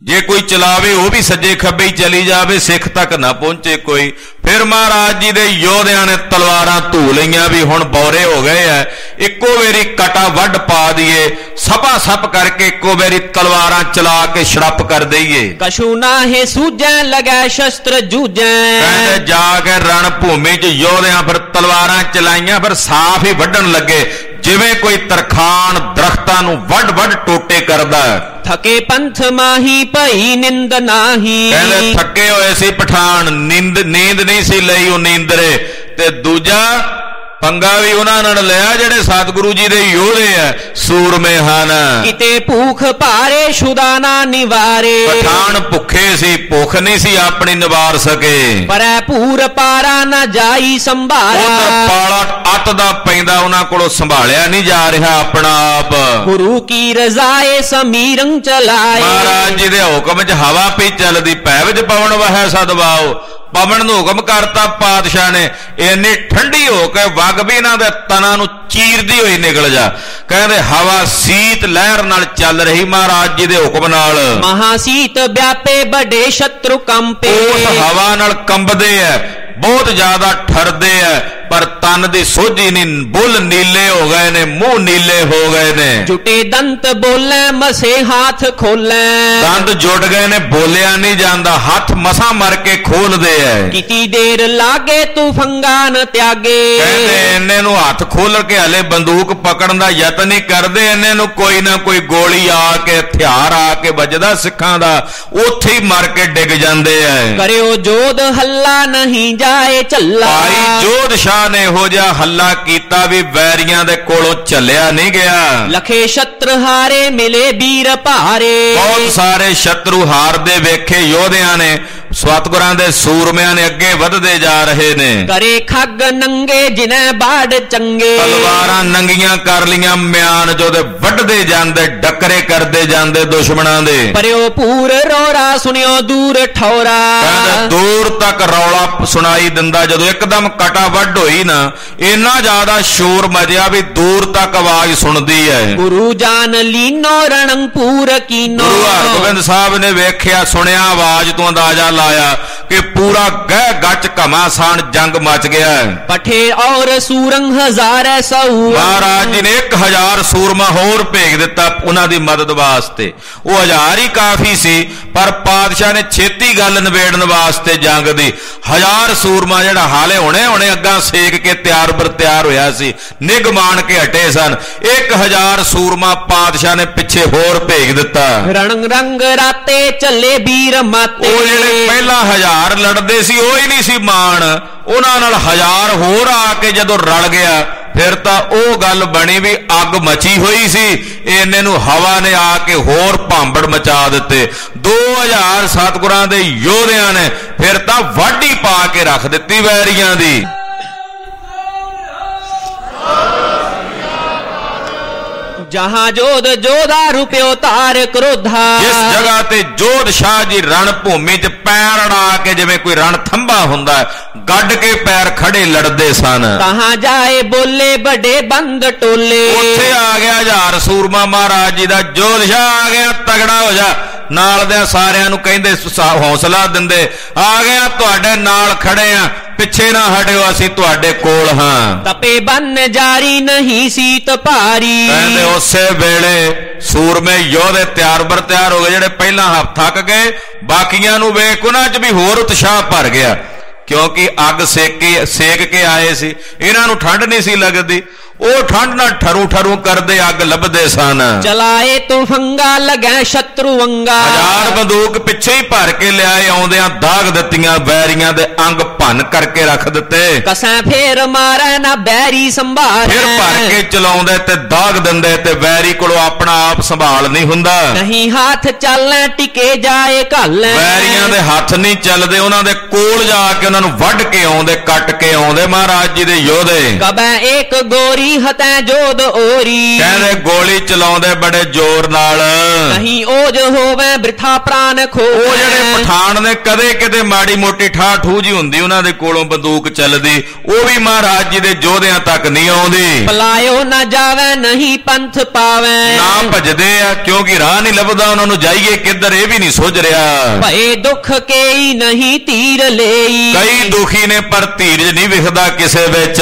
ਜੇ ਕੋਈ ਚਲਾਵੇ ਉਹ ਵੀ ਸੱਜੇ ਖੱਬੇ ਹੀ ਚਲੀ ਜਾਵੇ, ਸਿੱਖ ਤੱਕ ਨਾ ਪਹੁੰਚੇ ਕੋਈ। ਫਿਰ ਮਹਾਰਾਜ ਜੀ ਦੇ ਯੋਧਿਆਂ ਨੇ ਤਲਵਾਰਾਂ ਧੂ ਲਈਆਂ ਵੀ ਹੁਣ ਬੌਰੇ ਹੋ ਗਏ ਐ, ਇੱਕੋ ਵਾਰੀ ਕਟਾ ਵੱਢ ਪਾ ਦਈਏ, ਸਭਾ ਸੱਪ ਕਰਕੇ ਇੱਕੋ ਵਾਰੀ ਤਲਵਾਰਾਂ ਚਲਾ ਕੇ ਛੜਪ ਕਰ ਦਈਏ। ਕਛੂ ਨਾਹੇ ਸੂਝੈ ਲਗੈ ਸ਼ਸਤਰ ਜੂਝੈ। ਕਹਿੰਦੇ ਜਾ ਕੇ ਰਣ ਭੂਮੀ 'ਚ ਯੋਧਿਆਂ ਫਿਰ ਤਲਵਾਰਾਂ ਚਲਾਈਆਂ, ਫਿਰ ਸਾਫ਼ ਹੀ ਵੱਢਣ ਲੱਗੇ ਜਿਵੇਂ ਕੋਈ ਤਰਖਾਣ ਦਰਖਤਾਂ ਨੂੰ ਵੱਢ ਵੱਢ ਟੋਟੇ ਕਰਦਾ। ਥਕੇ ਪੰਥ ਮਾਹੀ ਭਈ ਨਿੰਦ ਨਾਹੀ। ਕਹਿੰਦੇ ਥੱਕੇ ਹੋਏ ਸੀ ਪਠਾਨ, ਨੀਂਦ ਨੀਂਦ ਨਹੀਂ ਸੀ ਲਈ ਉਹ ਨੀਂਦਰੇ। ਤੇ ਦੂਜਾ ਪੰਗਾ ਵੀ ਉਹਨਾਂ ਨਾਲ ਲਿਆ ਜਿਹੜੇ ਸਤਿਗੁਰੂ ਜੀ ਦੇ ਯੋਧੇ ਆ, ਸੂਰਮੇ ਹਨ। ਕਿਤੇ ਭੂਖ ਭਾਰੇ ਸ਼ੁਦਾ ਨਾ ਨਿਵਾਰੇ। ਪਠਾਨ ਭੁੱਖੇ ਸੀ, ਭੁੱਖ ਨਹੀਂ ਸੀ ਆਪਣੀ ਨਿਵਾਰ ਸਕੇ। ਪਰੈ ਪੂਰ ਪਾਰਾ ਨਾ ਜਾਈ ਸੰਭਾਲਾ। ਪਾਲਾ ਅੱਤ ਦਾ ਪੈਂਦਾ, ਉਹਨਾਂ ਕੋਲੋਂ ਸੰਭਾਲਿਆ ਨਹੀਂ ਜਾ ਰਿਹਾ ਆਪਣਾ ਆਪ। ਗੁਰੂ ਕੀ ਰਜ਼ਾਏ ਸਮੀਰੰ ਚਲਾਏ। ਮਹਾਰਾਜ ਜੀ ਦੇ ਹੁਕਮ 'ਚ ਹਵਾ ਪਈ ਚੱਲਦੀ, ਪੈ ਵਿੱਚ ਪਵਨ ਵਹੈ ਸਦਵਾਓ। ਪਵਨ ਨੂੰ ਹੁਕਮ ਕਰਤਾ ਪਾਤਸ਼ਾਹ ਨੇ, ਇੰਨੀ ਠੰਡੀ ਹੋ ਕੇ ਵਗ ਵੀ ਇਹਨਾਂ ਦੇ ਤਨਾਂ ਨੂੰ ਚੀਰਦੀ ਹੋਈ ਨਿਕਲ ਜਾ। ਕਹਿੰਦੇ ਹਵਾ ਸੀਤ ਲਹਿਰ ਨਾਲ ਚੱਲ ਰਹੀ ਮਹਾਰਾਜ ਜੀ ਦੇ ਹੁਕਮ ਨਾਲ। ਮਹਾਸੀਤ ਵਿਆਪੇ ਵੱਡੇ ਸ਼ਤਰੂ ਕੰਪੇ। ਉਸ ਹਵਾ ਨਾਲ ਕੰਬਦੇ ਐ, ਬਹੁਤ ਜ਼ਿਆਦਾ ਠਰਦੇ ਐ, ਪਰ ਤਨ ਦੀ ਸੋਝੀ ਨਹੀਂ, ਬੁੱਲ ਨੀਲੇ ਹੋ ਗਏ ਨੇ, ਮੂੰਹ ਨੀਲੇ ਹੋ ਗਏ ਨੇ। ਜੁਟੇ ਦੰਤ ਬੋਲੇ ਮਸੇ ਹੱਥ ਖੋਲੇ। ਦੰਦ ਜੁੜ ਗਏ ਨੇ, ਬੋਲਿਆ ਨਹੀਂ ਜਾਂਦਾ, ਹੱਥ ਮਸਾਂ ਮਰ ਕੇ ਖੋਲਦੇ ਐ। ਕਿਤੀ ਦੇਰ ਲਾਗੇ ਤੂੰ ਫੰਗਾ ਨ ਤਿਆਗੇ। ਕਹਿੰਦੇ ਇਹਨੇ ਨੂੰ ਹੱਥ ਖੋਲ ਕੇ ਹਲੇ ਬੰਦੂਕ ਪਕੜਨ ਦਾ ਯਤਨ ਨਹੀਂ ਕਰਦੇ, ਇਹਨੇ ਨੂੰ ਕੋਈ ਨਾ ਕੋਈ ਗੋਲੀ ਆ ਕੇ, ਹਥਿਆਰ ਆ ਕੇ ਵੱਜਦਾ ਸਿੱਖਾਂ ਦਾ, ਉੱਥੇ ਹੀ ਮਰ ਕੇ ਡਿੱਗ ਜਾਂਦੇ ਐ। ਕਰਿਓ ਜੋਧ ਹੱਲਾ ਨਹੀਂ ਜਾਏ ਝੱਲਾ। ਭਾਈ ਜੋਧ ਸ਼ਾਹ ਨੇ ਇਹੋ ਜਿਹਾ ਹੱਲਾ ਕੀਤਾ ਵੀ ਵੈਰੀਆਂ ਦੇ ਕੋਲੋਂ ਚੱਲਿਆ ਨਹੀਂ ਗਿਆ। ਲਖੇ ਸ਼ਤਰ ਹਾਰੇ ਮਿਲੇ ਵੀਰ ਭਾਰੇ। ਬਹੁਤ ਸਾਰੇ ਸ਼ਤਰੂ ਹਾਰਦੇ ਵੇਖੇ ਯੋਧਿਆਂ ਨੇ, ਸਤਿਗੁਰਾਂ ਦੇ ਸੂਰਮਿਆਂ ਨੇ ਅੱਗੇ ਵਧਦੇ ਜਾ ਰਹੇ ਨੇ। ਕਰੇ ਖੱਗ ਨੰਗੇ ਜਿਨੈ ਬਾੜ ਚੰਗੇ। ਤਲਵਾਰਾਂ ਨੰਗੀਆਂ ਕਰ ਲੀਆਂ ਮਿਆਨ ਜੋ ਦੇ ਵੱਢਦੇ ਜਾਂਦੇ, ਡੱਕਰੇ ਕਰਦੇ ਜਾਂਦੇ ਦੁਸ਼ਮਣਾਂ ਦੇ। ਪਰਿਓ ਪੂਰ ਰੋਰਾ ਸੁਣਿਓ ਦੂਰ ਠੌਰਾ। ਕਹਿੰਦੇ ਦੂਰ ਤੱਕ ਰੌਲਾ ਸੁਣਾਈ ਦਿੰਦਾ, ਜਦੋਂ ਇੱਕਦਮ ਕਟਾ ਵੱਢ ਹੋਈ ਨਾ, ਇੰਨਾ ਜ਼ਿਆਦਾ ਸ਼ੋਰ ਮਚਿਆ ਵੀ ਦੂਰ ਤੱਕ ਆਵਾਜ਼ ਸੁਣਦੀ ਹੈ। ਗੁਰੂ ਜਾਨ ਲੀਨੋ ਰਣੰ ਪੂਰ ਕੀਨੋ। ਗੁਰੂ ਹਰਗੋਬਿੰਦ ਸਾਹਿਬ ਨੇ ਵੇਖਿਆ, ਸੁਣਿਆ, ਆਵਾਜ਼ ਤੋਂ ਅੰਦਾਜ਼ਾ ਲਾਇਆ ਕਿ ਪੂਰਾ ਗਹਿ ਗੱਚ ਘਮਾਸਾਨ ਜੰਗ ਮਚ ਗਿਆ ਹੈ। ਪਠੇ ਔਰ ਸੂਰੰਗ ਹਜ਼ਾਰੈ ਸੌ। ਮਹਾਰਾਜ ਜੀ ਨੇ ਇੱਕ ਹਜ਼ਾਰ ਸੂਰਮਾ ਹੋਰ ਭੇਜ ਦਿੱਤਾ ਉਹਨਾਂ ਦੀ ਮਦਦ ਵਾਸਤੇ। ਉਹ ਹਜ਼ਾਰ ਹੀ ਕਾਫੀ ਸੀ, ਪਰ ਪਾਤਸ਼ਾਹ ਨੇ ਛੇਤੀ ਗੱਲ ਨਿਬੇੜਨ ਵਾਸਤੇ ਜੰਗ ਦੀ ਹਜ਼ਾਰ ਸੂਰਮਾ ਜਿਹੜਾ ਹਾਲੇ ਹੁਣੇ ਹੁਣੇ ਅੱਗਾ ਸੇਕ ਕੇ ਤਿਆਰ ਬਰ ਤਿਆਰ ਹੋਇਆ ਸੀ, ਨਿੱਘ ਮਾਣ ਕੇ ਹਟੇ ਸਨ, ਇੱਕ ਹਜ਼ਾਰ ਸੂਰਮਾ ਪਾਤਸ਼ਾਹ ਨੇ ਪਿੱਛੇ ਹੋਰ ਭੇਜ ਦਿੱਤਾ। ਰਣਗ ਰੰਗ ਰਾਤੇ ਚੱਲੇ ਵੀਰ ਮਾਤੇ। ਉਹ ਜਿਹੜੇ ਪਹਿਲਾਂ ਹਜ਼ਾਰ ਲੜਦੇ ਸੀ ਉਹ ਹੀ ਨਹੀਂ ਸੀ ਮਾਣ, ਉਹਨਾਂ ਨਾਲ ਹਜ਼ਾਰ ਹੋਰ ਆ ਕੇ ਜਦੋਂ ਰਲ ਗਿਆ, ਫਿਰ ਤਾਂ ਉਹ ਗੱਲ ਬਣੀ ਵੀ ਅੱਗ ਮਚੀ ਹੋਈ ਸੀ, ਇਹਨੇ ਨੂੰ ਹਵਾ ਨੇ ਆ ਕੇ ਹੋਰ ਭਾਂਬੜ ਮਚਾ ਦਿੱਤੇ। ਦੋ ਹਜ਼ਾਰ ਸਤਿਗੁਰਾਂ ਦੇ ਯੋਧਿਆਂ ਨੇ ਫਿਰ ਤਾਂ ਵਾਢੀ ਪਾ ਕੇ ਰੱਖ ਦਿੱਤੀ ਵੈਰੀਆਂ ਦੀ। ਜਹਾਂ ਜੋਧ ਜੋਧਾ ਰੁਪਿਓ ਤਾਰ ਕ੍ਰੋਧਾ। ਜਿਸ ਜਗ੍ਹਾ ਤੇ ਜੋਧ ਸ਼ਾਹ ਜੀ ਰਣ ਭੂਮੀ 'ਚ ਪੈਰ ਅੜਾ ਕੇ, ਜਿਵੇਂ ਕੋਈ ਰਣ ਥੰਬਾ ਹੁੰਦਾ, ਗੱਡ ਕੇ ਪੈਰ ਖੜੇ ਲੜਦੇ ਸਨ। ਕਹਾਂ ਜਾਏ ਬੋਲੇ ਵੱਡੇ ਬੰਦ ਟੋਲੇ। ਉੱਥੇ ਆ ਗਿਆ ਹਜ਼ਾਰ ਸੂਰਮਾ ਮਹਾਰਾਜ ਜੀ ਦਾ। ਜੋਧ ਸ਼ਾਹ ਆ ਗਿਆ, ਤਗੜਾ ਹੋ ਜਾ। ਨਾਲ ਦੇ ਸਾਰਿਆਂ ਨੂੰ ਕਹਿੰਦੇ, ਹੌਸਲਾ ਦਿੰਦੇ, ਆ ਗਿਆ ਤੁਹਾਡੇ ਨਾਲ ਖੜੇ ਆ, ਪਿੱਛੇ ਨਾ ਹਟਿਓ, ਅਸੀਂ ਤੁਹਾਡੇ ਕੋਲ ਹਾਂ। ਤਪੇ ਬੰਨ ਜਾਰੀ ਨਹੀਂ ਸੀਤ ਭਾਰੀ। ਕਹਿੰਦੇ ਉਸੇ ਵੇਲੇ ਸੂਰਮੇ ਯੋਧੇ ਤਿਆਰ ਬਰ ਤਿਆਰ ਹੋ ਗਏ, ਜਿਹੜੇ ਪਹਿਲਾਂ ਹੱਥ ਥੱਕ ਗਏ, ਬਾਕੀਆਂ ਨੂੰ ਵੇਖ ਉਹਨਾਂ 'ਚ ਵੀ ਹੋਰ ਉਤਸ਼ਾਹ ਭਰ ਗਿਆ, ਕਿਉਂਕਿ ਅੱਗ ਸੇਕ ਕੇ ਸੇਕ ਕੇ ਆਏ ਸੀ, ਇਹਨਾਂ ਨੂੰ ਠੰਡ ਨਹੀਂ ਸੀ ਲੱਗਦੀ। ਉਹ ਠੰਡ ਨਾਲ ਠਰੂ ਠਰੂ ਕਰਦੇ ਅੱਗ ਲੱਭਦੇ ਸਨ। ਚਲਾਏ ਤੂੰ ਫੰਗਾ ਲਗੈ ਸ਼ਤਰੂ ਅੰਗਾ। ਹਜ਼ਾਰ ਬੰਦੂਕ ਪਿੱਛੇ ਹੀ ਭਰ ਕੇ ਲਿਆਏ, ਆਉਂਦਿਆਂ ਦਾਗ ਦਿੱਤੀਆਂ, ਵੈਰੀਆਂ ਦੇ ਅੰਗ ਭੰਨ ਕਰਕੇ ਰੱਖ ਦਿੱਤੇ। ਕਸਾਂ ਫੇਰ ਮਾਰੈ ਨਾ ਬੈਰੀ ਸੰਭਾਲ। ਫਿਰ ਭਰ ਕੇ ਚਲਾਉਂਦੇ ਤੇ ਦਾਗ ਦਿੰਦੇ, ਤੇ ਵੈਰੀ ਕੋਲੋਂ ਆਪਣਾ ਆਪ ਸੰਭਾਲ ਨਹੀਂ ਹੁੰਦਾ। ਨਹੀਂ ਹੱਥ ਚੱਲੈ ਟਿਕੇ ਜਾਏ ਘੱਲ। ਵੈਰੀਆਂ ਦੇ ਹੱਥ ਨਹੀਂ ਚੱਲਦੇ, ਉਹਨਾਂ ਦੇ ਕੋਲ ਜਾ ਕੇ ਉਹਨਾਂ ਨੂੰ ਵੱਢ ਕੇ ਆਉਂਦੇ, ਕੱਟ ਕੇ ਆਉਂਦੇ ਮਹਾਰਾਜ ਜੀ ਦੇ ਯੋਧੇ। ਕਬੈ ਇੱਕ ਗੋਰੀ ਗੋਲੀ ਹਤੈ ਜੋਦ ਓਰੀ ਕਹਿੰਦੇ ਗੋਲੀ ਚਲਾਉਂਦੇ ਬੜੇ ਜ਼ੋਰ ਨਾਲ ਨਹੀਂ ਓਜ ਹੋਵੇ ਬ੍ਰਿਥਾ ਪ੍ਰਾਨ ਖੋ ਉਹ ਜਿਹੜੇ ਪਠਾਨ ਨੇ ਕਦੇ ਕਿਤੇ ਮਾੜੀ ਮੋਟੀ ਠਾਹ ਠੂ ਜੀ ਹੁੰਦੀ ਉਹਨਾਂ ਦੇ ਕੋਲੋਂ ਬੰਦੂਕ ਚੱਲਦੀ ਉਹ ਵੀ ਮਹਾਰਾਜ ਜੀ ਦੇ ਯੋਧਿਆਂ ਤੱਕ ਨਹੀਂ ਆਉਂਦੀ ਪਲਾਇਓ ਨਾ ਜਾਵੇ ਨਹੀਂ ਪੰਥ ਪਾਵੇ ਨਾ ਭਜਦੇ ਆ ਕਿਉਂਕਿ ਰਾਹ ਨਹੀਂ ਲੱਭਦਾ ਉਹਨਾਂ ਨੂੰ ਜਾਈਏ ਕਿੱਧਰ ਇਹ ਵੀ ਨਹੀਂ ਸੁੱਝ ਰਿਹਾ ਭਏ ਦੁੱਖ ਕੇਈ ਨਹੀਂ ਧੀਰ ਲਈ ਕਈ ਦੁਖੀ ਨੇ ਪਰ ਧੀਰਜ ਨਹੀਂ ਵਿਖਦਾ ਕਿਸੇ ਵਿੱਚ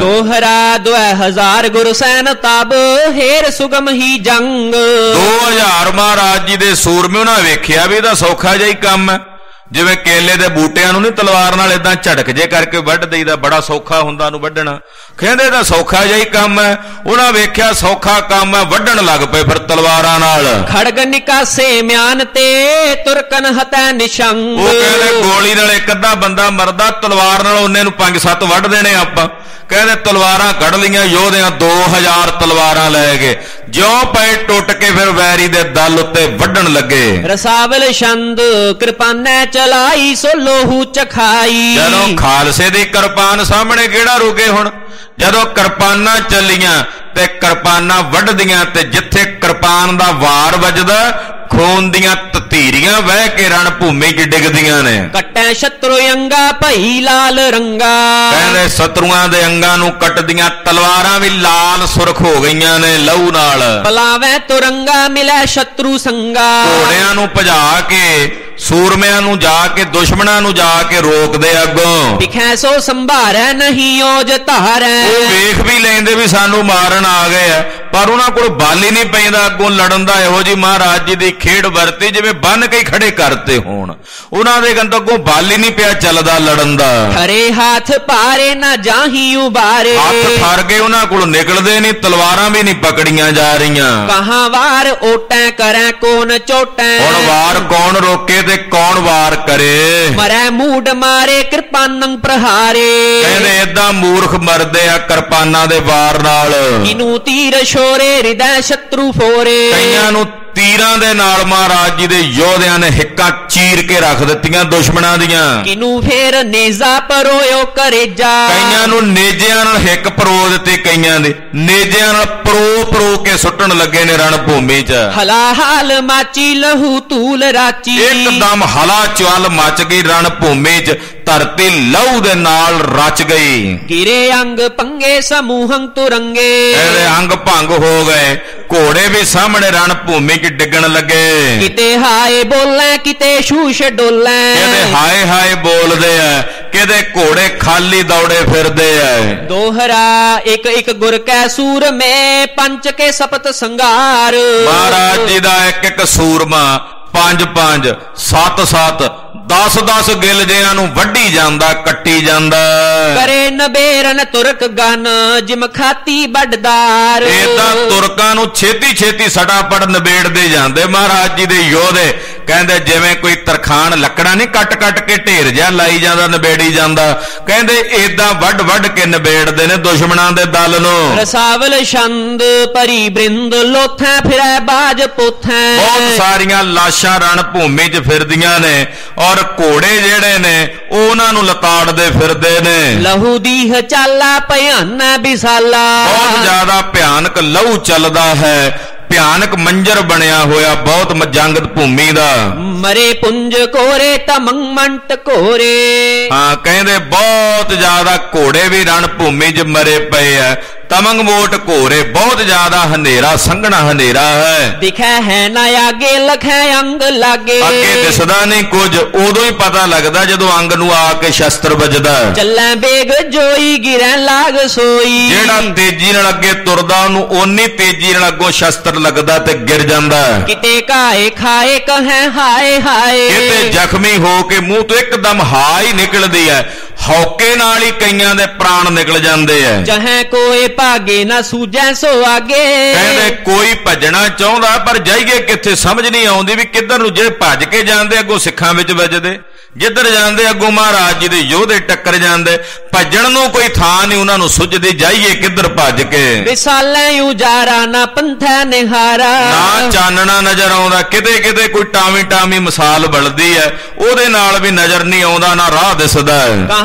ਦੋਹਰਾ ਦੁਇ ਹਜ਼ਾਰ ਗੁਰਸੈਨ ਤਬ ਹੇਰ ਸੁਗਮ ਹੀ ਜੰਗ ਦੋ ਹਜ਼ਾਰ ਮਹਾਰਾਜ ਜੀ ਦੇ ਸੂਰਮੇ ਉਹਨਾਂ ਵੇਖਿਆ ਵੀ ਇਹਦਾ ਸੌਖਾ ਜਿਹਾ ਹੀ ਕੰਮ ਹੈ ਜਿਵੇਂ ਕੇਲੇ ਦੇ ਬੂਟਿਆਂ ਨੂੰ ਨਹੀਂ ਤਲਵਾਰ ਨਾਲ ਇਦਾਂ ਝੜਕ ਜੇ ਕਰਕੇ ਵੱਢ ਦੇਈਦਾ ਬੜਾ ਸੌਖਾ ਹੁੰਦਾ ਉਹਨੂੰ ਵੱਢਣਾ ਕਹਿੰਦੇ ਇਹਦਾ ਸੌਖਾ ਜਿਹਾ ਹੀ ਕੰਮ ਹੈ ਉਹਨਾਂ ਵੇਖਿਆ ਸੌਖਾ ਕੰਮ ਹੈ ਵੱਢਣ ਲੱਗ ਪਏ ਫਿਰ ਤਲਵਾਰਾਂ ਨਾਲ ਖੜਗ ਨਿਕਾਸੇ ਮਿਆਨ ਤੇ ਤੁਰਕਨ ਹਤੈ ਨਿਸ਼ੰਗ ਉਹ ਕਹਿੰਦੇ ਗੋਲੀ ਨਾਲ ਇੱਕ ਅੱਧਾ ਬੰਦਾ ਮਰਦਾ ਤਲਵਾਰ ਨਾਲ ਉਹਨੇ ਨੂੰ ਪੰਜ ਸੱਤ ਵੱਢ ਦੇਣੇ ਆਪਾਂ ਕਹਿੰਦੇ ਤਲਵਾਰਾਂ ਕੱਢ ਲਈਆਂ ਯੋਧਿਆਂ ਦੋ ਹਜ਼ਾਰ ਤਲਵਾਰਾਂ ਲੈ ਗਏ ਜਿਉਂ ਪਏ ਟੁੱਟ ਕੇ ਫਿਰ ਵੈਰੀ ਦੇ ਦਲ ਉੱਤੇ ਵੱਢਣ ਲੱਗੇ ਰਸਾਵਲ ਛੰਦ ਕਿਰਪਾਨੈ ਚਲਾਈ ਸੋ ਲੋਹੂ ਚਖਾਈ ਜਦੋਂ ਖਾਲਸੇ ਦੀ ਕਿਰਪਾਨ ਸਾਹਮਣੇ ਕਿਹੜਾ ਰੁਕੇ ਹੁਣ ਜਦੋਂ ਕਿਰਪਾਨਾਂ ਚੱਲੀਆਂ ਤੇ ਕਿਰਪਾਨਾਂ ਵੱਢਦੀਆਂ ਤੇ ਜਿੱਥੇ ਕਿਰਪਾਨ ਦਾ ਵਾਰ ਵੱਜਦਾ ਖੂਨ ਦੀਆਂ ਤਤੀਰੀਆਂ ਵਹਿ ਕੇ ਰਣ ਭੂਮੀ 'ਚ ਡਿੱਗਦੀਆਂ ਨੇ ਕੱਟੈ ਸ਼ਤਰੂ ਅੰਗਾ ਭਈ ਲਾਲ ਰੰਗਾ ਕਹਿੰਦੇ ਸ਼ਤਰੂਆਂ ਦੇ ਅੰਗਾਂ ਨੂੰ ਕੱਟਦੀਆਂ ਤਲਵਾਰਾਂ ਵੀ ਲਾਲ ਸੁਰਖ ਹੋ ਗਈਆਂ ਨੇ ਲਹੂ ਨਾਲ ਪਲਾਵੈ ਤੁਰੰਗਾ ਮਿਲੈ ਸ਼ਤਰੂ ਸੰਗਾ ਘੋੜਿਆਂ ਨੂੰ ਭਜਾ ਕੇ ਸੂਰਮਿਆਂ ਨੂੰ ਜਾ ਕੇ ਦੁਸ਼ਮਣਾਂ ਨੂੰ ਜਾ ਕੇ ਰੋਕਦੇ ਅੱਗੋਂ ਦਿਖੈ ਸੋ ਸੰਭਾਰੈ ਨਹੀਂ ਓਜ ਧਾਰੈ ਉਹ ਵੇਖ ਵੀ ਲੈਂਦੇ ਵੀ ਸਾਨੂੰ ਮਾਰਨ ਆ ਗਏ ਆ ਪਰ ਉਹਨਾਂ ਕੋਲ ਬਲ ਹੀ ਨਹੀਂ ਪੈਂਦਾ ਅੱਗੋਂ ਲੜਨ ਦਾ ਇਹੋ ਜੀ ਮਹਾਰਾਜ ਜੀ ਦੀ ਖੇਡ ਵਰਤੀ ਜਿਵੇਂ ਬੰਨ ਕੇ ਖੜੇ ਕਰਤੇ ਹੋਣ ਉਹਨਾਂ ਦੇ ਗੰਦ ਅੱਗੋਂ ਬਲ ਹੀ ਨਹੀਂ ਪਿਆ ਚੱਲਦਾ ਲੜਨ ਦਾ ਹਰੇ ਹੱਥ ਪਾਰੇ ਨਾ ਜਾਹੀ ਉਬਾਰੇ ਹੱਥ ਫੜ ਕੇ ਉਹਨਾਂ ਕੋਲ ਨਿਕਲਦੇ ਨਹੀਂ ਤਲਵਾਰਾਂ ਵੀ ਨਹੀਂ ਪਕੜੀਆਂ ਜਾ ਰਹੀਆਂ ਕਹਾਂ ਵਾਰ ਓਟੈ ਕਰੈ ਕੋਨ ਚੋਟੈ ਹੁਣ ਵਾਰ ਕੌਣ ਰੋਕੇ ਤੇ ਕੌਣ ਵਾਰ ਕਰੇ ਮਰੈ ਮੂਡ ਮਾਰੇ ਕਿਰਪਾਨੰ ਪ੍ਰਹਾਰੇ ਕਹਿੰਦੇ ਏਦਾਂ ਮੂਰਖ ਮਰਦੇ ਆ ਕਿਰਪਾਨਾਂ ਦੇ ਵਾਰ ਨਾਲ ਕਿਨੂੰ ਤੀਰ ਛੋਰੇ ਹਿਰਦੈ ਸ਼ਤਰੂ ਫੋਰੇ ਕਈਆਂ ਨੂੰ ਤੀਰਾਂ ਦੇ ਨਾਲ ਮਹਾਰਾਜ ਜੀ ਦੇ ਯੋਧਿਆਂ ਨੇ ਹਿੱਕਾਂ ਚੀਰ ਕੇ ਰੱਖ ਦਿੱਤੀਆਂ ਦੁਸ਼ਮਣਾਂ ਦੀਆਂ ਕਿਨੂੰ ਫੇਰ ਨੇਜ਼ਾ ਪਰੋਇਓ ਕਰੇਜਾ ਕਈਆਂ ਨੂੰ ਨੇਜਿਆਂ ਨਾਲ ਹਿੱਕ ਪਰੋ ਦਿੱਤੀ ਕਈਆਂ ਦੇ ਨੇਜਿਆਂ ਨਾਲ ਪਰੋ ਪਰੋ ਕੇ ਸੁੱਟਣ ਲੱਗੇ ਨੇ ਰਣ ਭੂਮੀ 'ਚ ਹਲਾ ਹਾਲ ਮਾਚੀ ਲਹੂ ਧੂਲ ਰਾਚੀ ਇੱਕਦਮ ਹਲਾ ਚਵਲ ਮਚ ਗਈ ਰਣ ਭੂਮੀ 'ਚ ਧਰਤੀ ਲਹੂ ਦੇ ਨਾਲ ਰਚ ਗਈ ਗਿਰੇ ਅੰਗ ਪੰਗੇ ਸਮੂਹੰ ਤੁਰੰਗੇ ਇਹਦੇ ਅੰਗ ਭੰਗ ਹੋ ਗਏ ਘੋੜੇ ਵੀ ਸਾਹਮਣੇ ਰਣ ਭੂਮੀ 'ਚ ਡਿੱਗਣ ਲੱਗੇ ਕਿਤੇ ਹਾਏ ਬੋਲੇ ਕਿਤੇ ਸ਼ੂਸ਼ ਡੋਲੇ ਕਿਤੇ ਹਾਏ ਹਾਏ ਬੋਲਦੇ ਆ ਕਿਤੇ ਘੋੜੇ ਖਾਲੀ ਦੌੜੇ ਫਿਰਦੇ ਆ ਦੋਹਰਾ ਇੱਕ ਇੱਕ ਗੁਰ ਕੈ ਸੂਰ ਮੇ ਪੰਚ ਕੇ ਸਪਤ ਸੰਘਾਰ ਮਹਾਰਾਜ ਜੀ ਦਾ ਇੱਕ ਇੱਕ ਸੂਰਮਾ ਪੰਜ ਪੰਜ ਸੱਤ ਸੱਤ ਦਸ ਦਸ ਗਿਲ ਜਿਆਂ ਨੂੰ ਵੱਢੀ ਜਾਂਦਾ ਕੱਟੀ ਜਾਂਦਾ ਕਰੇ ਨਬੇਰਨ ਤੁਰਕ ਗਨ ਜਿਮ ਖਾਤੀ ਵੱਡਦਾਰ ਏਦਾਂ ਤੁਰਕਾਂ ਨੂੰ ਛੇਤੀ ਛੇਤੀ ਸਟਾਪਟ ਨਿਬੇੜਦੇ ਜਾਂਦੇ ਮਹਾਰਾਜ ਜੀ ਦੇ ਯੋਧੇ ਕਹਿੰਦੇ ਜਿਵੇਂ ਕੋਈ ਤਰਖਾਨ ਲੱਕੜਾਂ ਨਹੀਂ ਕੱਟ ਕੱਟ ਕੇ ਢੇਰ ਜਿਹਾ ਲਾਈ ਜਾਂਦਾ ਨਿਬੇੜੀ ਜਾਂਦਾ ਕਹਿੰਦੇ ਏਦਾਂ ਵੱਢ ਵੱਢ ਕੇ ਨਿਬੇੜਦੇ ਨੇ ਦੁਸ਼ਮਣਾਂ ਦੇ ਦਲ ਨੂੰ ਰਸਾਵਲ ਛੰਦ ਪਰੀ ਬ੍ਰਿੰਦ ਲੋਥੈ ਫਿਰੈ ਬਾਜ ਪੋਥੈ ਬਹੁਤ ਸਾਰੀਆਂ ਲਾਸ਼ਾਂ ਰਣ ਭੂਮੀ 'ਚ ਫਿਰਦੀਆਂ ਨੇ ਔਰ ਘੋੜੇ ਜਿਹੜੇ ਨੇ ਉਹਨਾਂ ਨੂੰ ਲਤਾੜਦੇ ਫਿਰਦੇ ਨੇ ਲਹੂ ਦੀਹ ਚਾਲਾ ਭਿਆਨਾ ਬਿਸਾਲਾ ਬਹੁਤ ਜ਼ਿਆਦਾ ਭਿਆਨਕ ਲਹੂ ਚੱਲਦਾ ਹੈ ਭਿਆਨਕ ਮੰਜ਼ਰ ਬਣਿਆ ਹੋਇਆ ਬਹੁਤ ਜੰਗਤ ਭੂਮੀ ਦਾ ਮਰੇ ਪੁੰਜ ਕੋਰੇ ਤਮੰਗ ਮੰਟ ਕੋਰੇ ਹਾਂ ਕਹਿੰਦੇ ਬਹੁਤ ਜ਼ਿਆਦਾ ਘੋੜੇ ਵੀ ਰਣ ਭੂਮੀ 'ਚ ਮਰੇ ਪਏ ਆ ਤਮੰਗ ਮੋਟ ਘੋਰੇ ਬਹੁਤ ਜ਼ਿਆਦਾ ਹਨੇਰਾ ਸੰਘਣਾ ਹਨੇਰਾ ਹੈ ਦਿਖੈ ਹੈ ਨਾ ਆਗੇ ਲਖੈ ਅੰਗ ਲਾਗੇ ਅੱਗੇ ਦਿਸਦਾ ਨਹੀਂ ਕੁਝ ਉਦੋਂ ਹੀ ਪਤਾ ਲੱਗਦਾ ਜਦੋਂ ਅੰਗ ਨੂੰ ਆ ਕੇ ਸ਼ਸਤਰ ਵੱਜਦਾ ਚੱਲੈ ਬੇਗ ਜੋਈ ਗਿਰੈ ਲਾਗ ਸੋਈ ਜਿਹੜਾ ਤੇਜ਼ੀ ਨਾਲ ਅੱਗੇ ਤੁਰਦਾ ਉਹਨੂੰ ਓਨੀ ਤੇਜ਼ੀ ਨਾਲ ਅੱਗੋਂ ਸ਼ਸਤਰ ਲੱਗਦਾ ਤੇ ਗਿਰ ਜਾਂਦਾ ਕਿਤੇ ਕਾਏ ਖਾਏ ਕਹੈ ਹਾਏ ਹਾਏ ਕਿਤੇ ਜ਼ਖਮੀ ਹੋ ਕੇ ਮੂੰਹ ਤੋਂ ਇੱਕਦਮ ਹਾ ਹੀ ਨਿਕਲਦੀ ਹੈ ਹੌਕੇ ਨਾਲ ਹੀ ਕਈਆਂ ਦੇ ਪ੍ਰਾਣ ਨਿਕਲ ਜਾਂਦੇ ਆ ਚਾਹੇ ਕੋਈ ਭਾਗੇ ਨਾ ਸੂਝੈ ਸੋ ਆਗੇ ਕਹਿੰਦੇ ਕੋਈ ਭੱਜਣਾ ਚਾਹੁੰਦਾ ਪਰ ਜਾਈਏ ਕਿੱਥੇ ਸਮਝ ਨਹੀਂ ਆਉਂਦੀ ਵੀ ਕਿੱਧਰ ਨੂੰ ਜੇ ਭੱਜ ਕੇ ਜਾਂਦੇ ਅੱਗੋਂ ਸਿੱਖਾਂ ਵਿੱਚ ਵੱਜਦੇ ਜਿੱਧਰ ਜਾਂਦੇ ਅੱਗੋਂ ਮਹਾਰਾਜ ਜੀ ਦੇ ਯੋਧੇ ਟੱਕਰ ਜਾਂਦੇ ਭੱਜਣ ਨੂੰ ਕੋਈ ਥਾਂ ਨਹੀਂ ਉਹਨਾਂ ਨੂੰ ਸੁੱਝਦੀ ਜਾਈਏ ਕਿੱਧਰ ਭੱਜ ਕੇ ਵਿਸਾਲੇ ਉਜਾਰਾ ਨਾ ਪੰਥੈ ਨਿਹਾਰਾ ਨਾ ਚਾਨਣਾ ਨਜ਼ਰ ਆਉਂਦਾ ਕਿਤੇ ਕਿਤੇ ਕੋਈ ਟਾਵੀਂ ਟਾਵੀਂ ਮਿਸਾਲ ਬਲਦੀ ਹੈ ਉਹਦੇ ਨਾਲ ਵੀ ਨਜ਼ਰ ਨਹੀਂ ਆਉਂਦਾ ਨਾ ਰਾਹ ਦਿਸਦਾ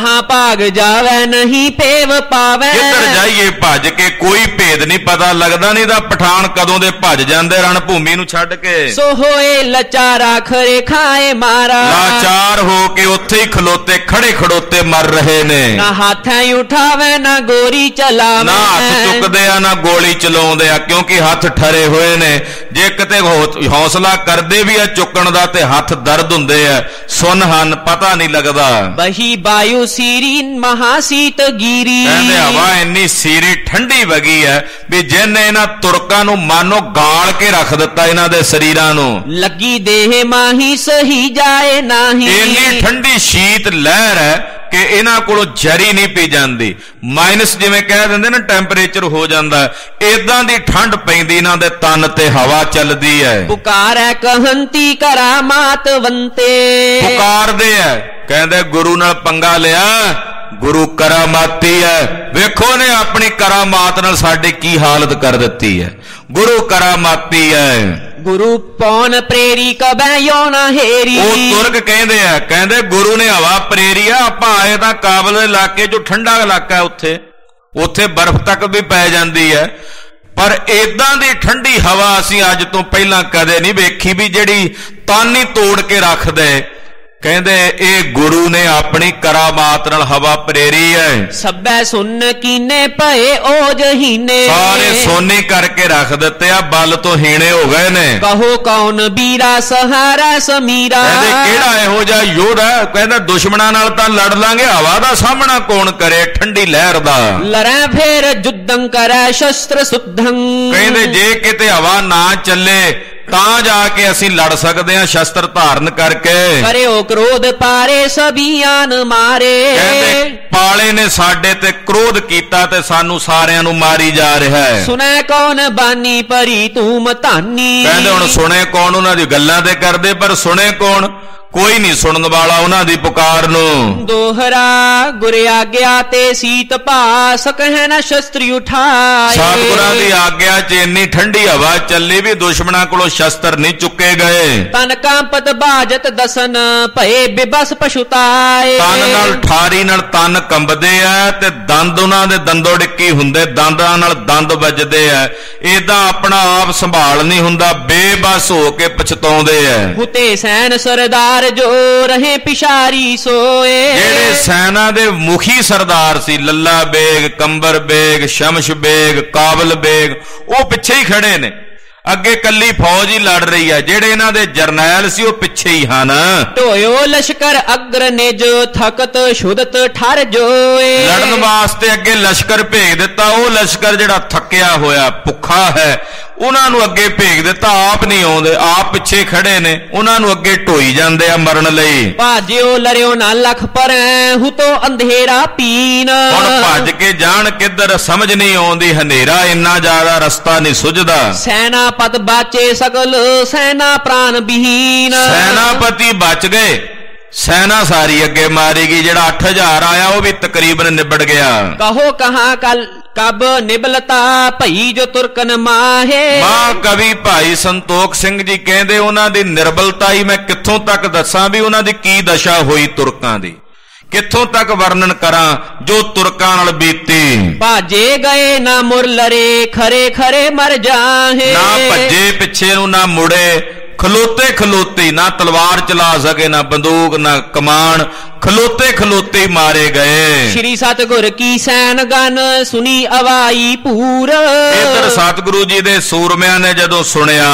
ਕਹਾਂ ਭਾਗ ਜਾਵੈ ਨਹੀਂ ਭੇਵ ਪਾਵੈ। ਕਿੱਧਰ ਜਾਈਏ ਭੱਜ ਕੇ, ਕੋਈ ਭੇਦ ਨਹੀਂ ਪਤਾ ਲੱਗਦਾ, ਨਹੀਂ ਤਾਂ ਪਠਾਨ ਕਦੋਂ ਦੇ ਭੱਜ ਜਾਂਦੇ ਰਣ ਭੂਮੀ ਨੂੰ ਛੱਡ ਕੇ। ਸੋ ਹੋਏ ਲਾਚਾਰਾ ਖਰੇ ਖਾਏ ਮਾਰਾ, ਲਾਚਾਰ ਹੋ ਕੇ ਉੱਥੇ ਹੀ ਖਲੋਤੇ ਖੜੇ ਖੜੋਤੇ ਮਰ ਰਹੇ ਨੇ। ਨਾ ਹੱਥਾਂ ਉਠਾਵੇ ਨਾ ਗੋਰੀ ਚਲਾਵੇ, ਨਾ ਹੱਥ ਚੁੱਕਦੇ ਆ ਨਾ ਗੋਲੀ ਚਲਾਉਂਦੇ ਆ, ਕਿਉਂਕਿ ਹੱਥ ਠਰੇ ਹੋਏ ਨੇ। ਜੇ ਕਿਤੇ ਹੌਸਲਾ ਕਰਦੇ ਵੀ ਆ ਚੁੱਕਣ ਦਾ ਤੇ ਹੱਥ ਦਰਦ ਹੁੰਦੇ ਆ, ਸੁੰਨ ਹਨ, ਪਤਾ ਨਹੀਂ ਲੱਗਦਾ। ਬਹੀ ਬਾਯੂ ਸੀਰੀ ਮਹਾਸੀਤ ਗੀਰੀ, ਕਹਿੰਦੇ ਹਵਾ ਇੰਨੀ ਸੀਰੀ ਠੰਡੀ ਵਗੀ ਹੈ ਵੀ ਜਿਹਨੇ ਇਹਨਾਂ ਤੁਰਕਾਂ ਨੂੰ ਮਾਨੋ ਗਾਲ ਕੇ ਰੱਖ ਦਿੱਤਾ, ਇਹਨਾਂ ਦੇ ਸਰੀਰਾਂ ਨੂੰ। ਲੱਗੀ ਦੇਹ ਮਾਹੀ ਸਹੀ ਜਾਏ ਨਹੀਂ, ਇੰਨੀ ਠੰਡੀ ਸ਼ੀਤ ਲਹਿਰ ਹੈ ਕਿ ਇਹਨਾਂ ਕੋਲੋਂ ਜਰੀ ਨਹੀਂ ਪੀ ਜਾਂਦੀ। ਮਾਈਨਸ ਜਿਵੇਂ ਕਹਿ ਦਿੰਦੇ ਨਾ ਟੈਂਪਰੇਚਰ ਹੋ ਜਾਂਦਾ, ਏਦਾਂ ਦੀ ਠੰਡ ਪੈਂਦੀ ਇਹਨਾਂ ਦੇ ਤਨ ਤੇ, ਹਵਾ ਚੱਲਦੀ ਹੈ। ਪੁਕਾਰੈ ਕਹੰਤੀ ਕਰਾਮਾਤ ਵੰਤੇ, ਪੁਕਾਰਦੇ ਐ, ਕਹਿੰਦੇ ਗੁਰੂ ਨਾਲ ਪੰਗਾ ਲਿਆ, ਗੁਰੂ ਕਰਾਮਾਤੀ ਹੈ। ਵੇਖੋ ਨੇ ਆਪਣੀ ਕਰਾਮਾਤ ਨਾਲ ਸਾਡੀ ਕੀ ਹਾਲਤ ਕਰ ਦਿੱਤੀ ਹੈ। ਗੁਰੂ ਕਰਾਮਾਤੀ ਹੈ। ਗੁਰੂ ਪੌਣ ਪ੍ਰੇਰੀ ਕਬੈ ਯੋ ਨਾ ਹੇਰੀ, ਉਹ ਤੁਰਕ ਕਹਿੰਦੇ ਆ, ਕਹਿੰਦੇ ਗੁਰੂ ਨੇ ਹਵਾ ਪ੍ਰੇਰੀ ਆ। ਆਪਾਂ ਆਏ ਤਾਂ ਕਾਬਲ ਦੇ ਇਲਾਕੇ ਜੋ ਠੰਡਾ ਇਲਾਕਾ ਹੈ, ਉੱਥੇ ਉੱਥੇ ਬਰਫ਼ ਤੱਕ ਵੀ ਪੈ ਜਾਂਦੀ ਹੈ, ਪਰ ਏਦਾਂ ਦੀ ਠੰਡੀ ਹਵਾ ਅਸੀਂ ਅੱਜ ਤੋਂ ਪਹਿਲਾਂ ਕਦੇ ਨਹੀਂ ਵੇਖੀ ਵੀ ਜਿਹੜੀ ਤਨ ਹੀ ਤੋੜ ਕੇ ਰੱਖ ਦੇ। ਕਹਿੰਦੇ ਇਹ ਗੁਰੂ ਨੇ ਆਪਣੀ ਕਰਾਮਾਤ ਨਾਲ ਹਵਾ ਪ੍ਰੇਰੀ ਹੈ। ਸਭੈ ਸੁਨ ਕੀਨੇ ਭਏ ਓਜ ਹੀਨੇ, ਸਾਰੇ ਸੋਨੀ ਕਰਕੇ ਰੱਖ ਦਿੱਤੇ ਆ, ਬਲ ਤੋਂ ਹੀਣੇ ਹੋ ਗਏ ਨੇ। ਕਹੋ ਕੌਣ ਵੀਰਾ ਸਹਾਰਾ ਸਮੀਰਾ, ਕਹਿੰਦੇ ਕਿਹੜਾ ਇਹੋ ਜਿਹਾ ਯੋਧਾ, ਕਹਿੰਦਾ ਦੁਸ਼ਮਣਾਂ ਨਾਲ ਤਾਂ ਲੜ ਲਾਂਗੇ, ਹਵਾ ਦਾ ਸਾਹਮਣਾ ਕੌਣ ਕਰੇ ਠੰਡੀ ਲਹਿਰ ਦਾ। ਲੜੈ ਫੇਰ ਜੁੱਧੰ ਕਰੈ ਸ਼ਸਤਰ ਸੁਧੰ, ਕਹਿੰਦੇ ਜੇ ਕਿਤੇ ਹਵਾ ਨਾ ਚੱਲੇ ਤਾਂ ਜਾ ਕੇ ਅਸੀਂ ਲੜ ਸਕਦੇ ਹਾਂ ਸ਼ਸਤਰ ਧਾਰਨ ਕਰਕੇ। ਕਰਿਓ ਕ੍ਰੋਧ ਪਾਰੇ ਸਭੀਆਨ ਮਾਰੇ, ਕਹਿੰਦੇ ਪਾਲੇ ਨੇ ਸਾਡੇ ਤੇ ਕ੍ਰੋਧ ਕੀਤਾ ਤੇ ਸਾਨੂੰ ਸਾਰਿਆਂ ਨੂੰ ਮਾਰੀ ਜਾ ਰਿਹਾ ਹੈ। ਸੁਣੈ ਕੌਣ ਬਾਨੀ ਭਰੀ ਤੂੰ ਮਧਾਨੀ, ਕਹਿੰਦੇ ਹੁਣ ਸੁਣੇ ਕੌਣ, ਉਹਨਾਂ ਦੀ ਗੱਲਾਂ ਤੇ ਕਰਦੇ ਪਰ ਸੁਣੇ ਕੌਣ, ਕੋਈ ਨਹੀਂ ਸੁਣਨ ਵਾਲਾ ਉਹਨਾਂ ਦੀ ਪੁਕਾਰ ਨੂੰ। ਦੋਹਰਾ ਗੁਰ ਆਗਿਆ ਤੇ ਸੀਤ ਭਾਸ ਕਹਿ ਨਾ ਸ਼ਸਤਰ ਉਠਾਏ, ਸਤਿਗੁਰਾਂ ਦੀ ਆਗਿਆ 'ਚ ਇੰਨੀ ਠੰਡੀ ਹਵਾ ਚੱਲੀ ਵੀ ਦੁਸ਼ਮਣਾਂ ਕੋਲੋਂ ਸ਼ਸਤਰ ਨਹੀਂ ਚੁੱਕੇ ਗਏ। ਤਨ ਕੰਪਤ ਬਾਜਤ ਦਸਨ ਭਏ ਬਿਬਸ ਪਛੁਤਾਏ, ਤਨ ਨਾਲ ਠਾਰੀ ਨਾਲ ਤਨ ਕੰਬਦੇ ਆ ਤੇ ਦੰਦ ਉਹਨਾਂ ਦੇ ਦੰਦੋ ਡਿੱਕੀ ਹੁੰਦੇ, ਦੰਦਾਂ ਨਾਲ ਦੰਦ ਵੱਜਦੇ ਆ। ਏਦਾਂ ਆਪਣਾ ਆਪ ਸੰਭਾਲ ਨਹੀਂ ਹੁੰਦਾ, ਬੇਬਸ ਹੋ ਕੇ ਪਛਤਾਉਂਦੇ ਆ। ਹੁਤੇ ਸੈਨ ਸਰਦਾਰ ਜੋ ਰਹੇ ਪਿਸ਼ਾਰੀ ਸੋਏ, ਜਿਹੜੇ ਸੈਨਾ ਦੇ ਮੁਖੀ ਸਰਦਾਰ ਸੀ, ਲੱਲਾ ਬੇਗ, ਕੰਬਰ ਬੇਗ, ਸ਼ਮਸ਼ ਬੇਗ, ਕਾਬਲ ਬੇਗ, ਉਹ ਪਿੱਛੇ ਹੀ ਖੜੇ ਨੇ। ਅੱਗੇ ਕੱਲੀ ਫੌਜ ਹੀ ਲੜ ਰਹੀ ਹੈ, ਜਿਹੜੇ ਇਹਨਾਂ ਦੇ ਜਰਨੈਲ ਸੀ ਉਹ ਪਿੱਛੇ ਹੀ ਹਨ। ਢੋਇਓ ਲਸ਼ਕਰ ਅਗਰ ਨਿਜ ਥਕਤ ਸ਼ੁਦਤ ਠਰ ਜੋਏ, ਲੜਨ ਵਾਸਤੇ ਅੱਗੇ ਲਸ਼ਕਰ ਭੇਜ ਦਿੱਤਾ। ਉਹ ਲਸ਼ਕਰ ਜਿਹੜਾ ਥੱਕਿਆ ਹੋਇਆ ਭੁੱਖਾ ਹੈ, ਉਹਨਾਂ ਨੂੰ ਅੱਗੇ ਭੇਜ ਦਿੱਤਾ, ਆਪ ਨਹੀਂ ਆਉਂਦੇ, ਆਪ ਪਿੱਛੇ ਖੜੇ ਨੇ, ਉਹਨਾਂ ਨੂੰ ਅੱਗੇ ਢੋਈ ਜਾਂਦੇ ਆ ਮਰਨ ਲਈ। ਭਾਜਿਓ ਲੜਿਓ ਨਾ ਲਖ ਪਰੈ ਹੁਤੋ ਅੰਧੇਰਾ ਪੀਨ, ਹੁਣ ਭੱਜ ਕੇ ਜਾਣ ਕਿੱਧਰ ਸਮਝ ਨਹੀਂ ਆਉਂਦੀ, ਹਨੇਰਾ ਇੰਨਾ ਜ਼ਿਆਦਾ ਰਸਤਾ ਨਹੀਂ ਸੁਝਦਾ। ਸੈਨਾ ਪਤ ਬਾਚੇ ਸਕਲ ਸੈਨਾ ਪ੍ਰਾਨ ਬਿਹੀਨ, ਸੈਨਾਪਤੀ ਬਚ ਗਏ, ਸੈਨਾ ਸਾਰੀ ਅੱਗੇ ਮਾਰੀ ਗਈ। ਜਿਹੜਾ ਅੱਠ ਹਜ਼ਾਰ ਆਇਆ ਉਹ ਵੀ ਤਕਰੀਬਨ ਨਿਬੜ ਗਿਆ। ਕਹੋ ਕਹਾਂ ਕਲ ਕਬ ਨਿਬਲਤਾ ਭਈ ਜੋ ਤੁਰਕਨ ਮਾਹੇ, ਮਾਂ ਕਵੀ ਭਾਈ ਸੰਤੋਖ ਸਿੰਘ ਜੀ ਕਹਿੰਦੇ ਉਹਨਾਂ ਦੀ ਨਿਰਬਲਤਾ ਹੀ ਮੈਂ ਕਿੱਥੋਂ ਤੱਕ ਦੱਸਾਂ ਵੀ ਉਹਨਾਂ ਦੀ ਕੀ ਦਸ਼ਾ ਹੋਈ ਤੁਰਕਾਂ ਦੀ, ਕਿੱਥੋਂ ਤੱਕ ਵਰਣਨ ਕਰਾਂ ਜੋ ਤੁਰਕਾਂ ਨਾਲ ਬੀਤੀ। ਭਾਜੇ ਗਏ ਨਾ ਮੁਰਲਰੇ ਖਰੇ ਖਰੇ ਮਰ ਜਾਹੇ, ਨਾ ਭੱਜੇ ਪਿੱਛੇ ਨੂੰ ਨਾ ਮੁੜੇ, ਖਲੋਤੇ ਖਲੋਤੇ, ਨਾ ਤਲਵਾਰ ਚਲਾ ਸਕੇ ਨਾ ਬੰਦੂਕ ਨਾ ਕਮਾਨ, ਖਲੋਤੇ ਖਲੋਤੇ ਮਾਰੇ ਗਏ। ਸ਼੍ਰੀ ਸਤਿਗੁਰ ਕੀ ਸੈਨ ਗਨ ਸੁਣੀ ਅਵਾਈ ਪੂਰ, ਇਧਰ ਸਤਿਗੁਰੂ ਜੀ ਦੇ ਸੂਰਮਿਆਂ ਨੇ ਜਦੋਂ ਸੁਣਿਆ,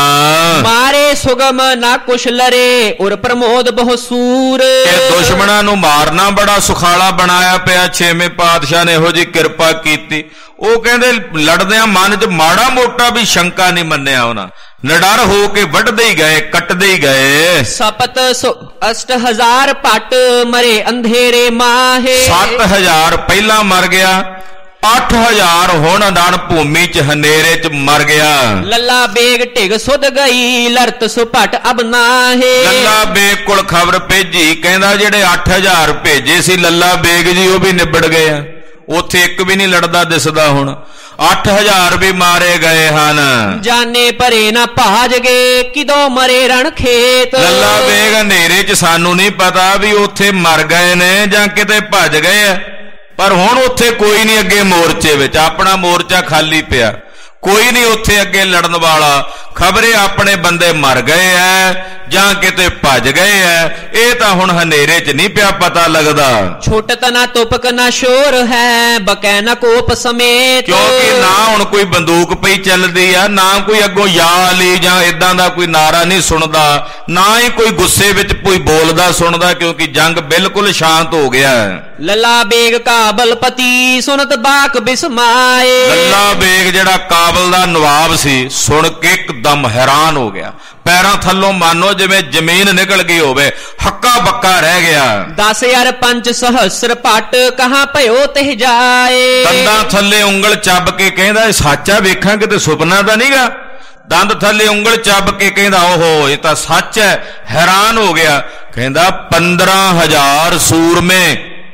ਮਾਰੇ ਸੁਗਮ ਨਾ ਕੁਛ ਲਰੇ ਉਰ ਪ੍ਰਮੋਦ ਬਹੁ ਸੂਰ। ਇਹ ਦੁਸ਼ਮਣਾਂ ਨੂੰ ਮਾਰਨਾ ਬੜਾ ਸੁਖਾਲਾ ਬਣਾਇਆ ਪਿਆ, ਛੇਵੇਂ ਪਾਤਸ਼ਾਹ ਨੇ ਇਹੋ ਜਿਹੀ ਕਿਰਪਾ ਕੀਤੀ। ਉਹ ਕਹਿੰਦੇ ਲੜਦਿਆਂ ਮਨ 'ਚ ਮਾੜਾ ਮੋਟਾ ਵੀ ਸ਼ੰਕਾ ਨਹੀਂ ਮੰਨਿਆ ਉਹਨਾਂ, ਨਿਡਰ ਹੋ ਕੇ ਵੱਢਦੇ ਹੀ ਗਏ, ਕੱਟਦੇ ਹੀ ਗਏ। ਸਪਤ ਅਸ਼ਟ ਹਜ਼ਾਰ ਪਟ ਮਰੇ ਅੰਧੇਰੇ ਮਾਹੇ, ਸੱਤ ਹਜ਼ਾਰ ਪਹਿਲਾਂ ਮਰ ਗਿਆ, ਅੱਠ ਹਜ਼ਾਰ ਹੁਣ ਰਣ ਭੂਮੀ 'ਚ ਹਨੇਰੇ 'ਚ ਮਰ ਗਿਆ। ਲੱਲਾ ਬੇਗ ਢਿਗ ਸੁਧ ਗਈ ਲਰਤ ਸੁਪਟ ਅਬ ਨਾਹੇ, ਲੱਲਾ ਬੇਗ ਕੋਲ ਖਬਰ ਭੇਜੀ, ਕਹਿੰਦਾ ਜਿਹੜੇ ਅੱਠ ਹਜ਼ਾਰ ਭੇਜੇ ਸੀ ਲੱਲਾ ਬੇਗ ਜੀ ਉਹ ਵੀ ਨਿਬੜ ਗਏ ਆ, ਉੱਥੇ ਇੱਕ ਵੀ ਨਹੀਂ ਲੜਦਾ ਦਿਸਦਾ। ਹੁਣ ਅੱਠ ਹਜ਼ਾਰ ਵੀ ਮਾਰੇ ਗਏ ਹਨ। ਜਾਣੇ ਭਰੇ ਨਾ ਭਾਜ ਗਏ ਕਿਦੋਂ ਮਰੇ ਰਣ ਖੇਤ। ਲੱਲਾ ਬੇਗ ਹਨੇਰੇ 'ਚ ਸਾਨੂੰ ਨਹੀਂ ਪਤਾ ਵੀ ਉੱਥੇ ਮਰ ਗਏ ਨੇ ਜਾਂ ਕਿਤੇ ਭੱਜ ਗਏ ਆ, ਪਰ ਹੁਣ ਉੱਥੇ ਕੋਈ ਨਹੀਂ ਅੱਗੇ ਮੋਰਚੇ ਵਿੱਚ, ਆਪਣਾ ਮੋਰਚਾ ਖਾਲੀ ਪਿਆ, ਕੋਈ ਨਹੀਂ ਉੱਥੇ ਅੱਗੇ ਲੜਨ ਵਾਲਾ। ਖਬਰੇ ਆਪਣੇ ਬੰਦੇ ਮਰ ਗਏ ਐ ਜਾਂ ਕਿਤੇ ਭੱਜ ਗਏ ਐ, ਇਹ ਤਾਂ ਹੁਣ ਹਨੇਰੇ 'ਚ ਨਹੀਂ ਪਿਆ ਪਤਾ ਲੱਗਦਾ। ਛੁੱਟਤ ਨਾ ਤੁਪਕ ਨਾ ਸ਼ੋਰ ਹੈ ਬਕੈ ਨਾ ਕੋਪ ਸਮੇਤ। ਕਿਉਂਕਿ ਨਾ ਹੁਣ ਕੋਈ ਬੰਦੂਕ ਪਈ ਚੱਲਦੀ ਆ, ਨਾ ਕੋਈ ਅੱਗੋਂ ਯਾ ਅਲੀ ਜਾਂ ਇਦਾਂ ਦਾ ਕੋਈ ਨਾਰਾ ਨਹੀਂ ਸੁਣਦਾ, ਨਾ ਹੀ ਕੋਈ ਗੁੱਸੇ ਵਿੱਚ ਕੋਈ ਬੋਲਦਾ ਸੁਣਦਾ, ਕਿਉਂਕਿ ਜੰਗ ਬਿਲਕੁਲ ਸ਼ਾਂਤ ਹੋ ਗਿਆ। ਲੱਲਾ ਬੇਗ ਕਾਬਲਪਤੀ ਸੁਨਤ ਬਾਕ ਬਿਸਮਾਏ। ਲੱਲਾ ਬੇਗ ਜਿਹੜਾ ਕਾਬਲ ਦਾ ਨਵਾਬ ਸੀ, ਸੁਣ ਕੇ ਇੱਕਦਮ ਹੈਰਾਨ ਹੋ ਗਿਆ, ਪੈਰਾਂ ਥੱਲੋਂ ਮਾਨੋ ਜਿਵੇਂ ਜ਼ਮੀਨ ਨਿਕਲ ਗਈ ਹੋਵੇ, ਹੱਕਾ ਬੱਕਾ ਰਹਿ ਗਿਆ। ਦਸ ਹਜ਼ਾਰ ਪੰਜ ਸਹਸਰ ਪਟ ਕਹਾਂ ਭਇਓ ਤਿਹ ਜਾਏ। ਦੰਦਾਂ ਥੱਲੇ ਉਂਗਲ ਚੱਬ ਕੇ ਕਹਿੰਦਾ ਇਹ ਸੱਚਾ, ਵੇਖਾਂ ਕਿਤੇ ਸੁਪਨਾ ਤਾਂ ਨਹੀਂਗਾ। ਦੰਦ ਥੱਲੇ ਉਂਗਲ ਚੱਬ ਕੇ ਕਹਿੰਦਾ ਓਹੋ ਇਹ ਤਾਂ ਸੱਚ ਹੈ। ਹੈਰਾਨ ਹੋ ਗਿਆ, ਕਹਿੰਦਾ ਪੰਦਰਾਂ ਹਜ਼ਾਰ ਸੂਰਮੇ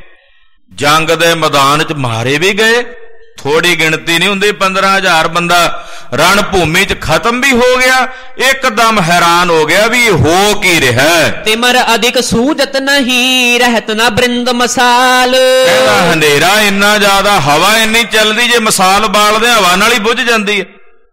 ਜੰਗ ਦੇ ਮੈਦਾਨ 'ਚ ਮਾਰੇ ਵੀ ਗਏ, ਥੋੜੀ ਗਿਣਤੀ ਨਹੀਂ ਹੁੰਦੀ। ਪੰਦਰਾਂ ਹਜ਼ਾਰ ਬੰਦਾ ਰਣ ਭੂਮੀ 'ਚ ਖਤਮ ਵੀ ਹੋ ਗਿਆ। ਇੱਕਦਮ ਹੈਰਾਨ ਹੋ ਗਿਆ ਵੀ ਹੋ ਕੀ ਰਿਹਾ। ਤਿਮਰ ਅਧਿਕ ਸੂਜਤ ਨਹੀਂ ਰਹਿਤ ਨਾ ਬ੍ਰਿੰਦ ਮਸਾਲ। ਕਹਿੰਦਾ ਹਨੇਰਾ ਇੰਨਾ ਜ਼ਿਆਦਾ, ਹਵਾ ਇੰਨੀ ਚੱਲਦੀ, ਜੇ ਮਸਾਲ ਬਾਲਦੇ ਹਵਾ ਨਾਲ ਹੀ ਬੁੱਝ ਜਾਂਦੀ ਹੈ।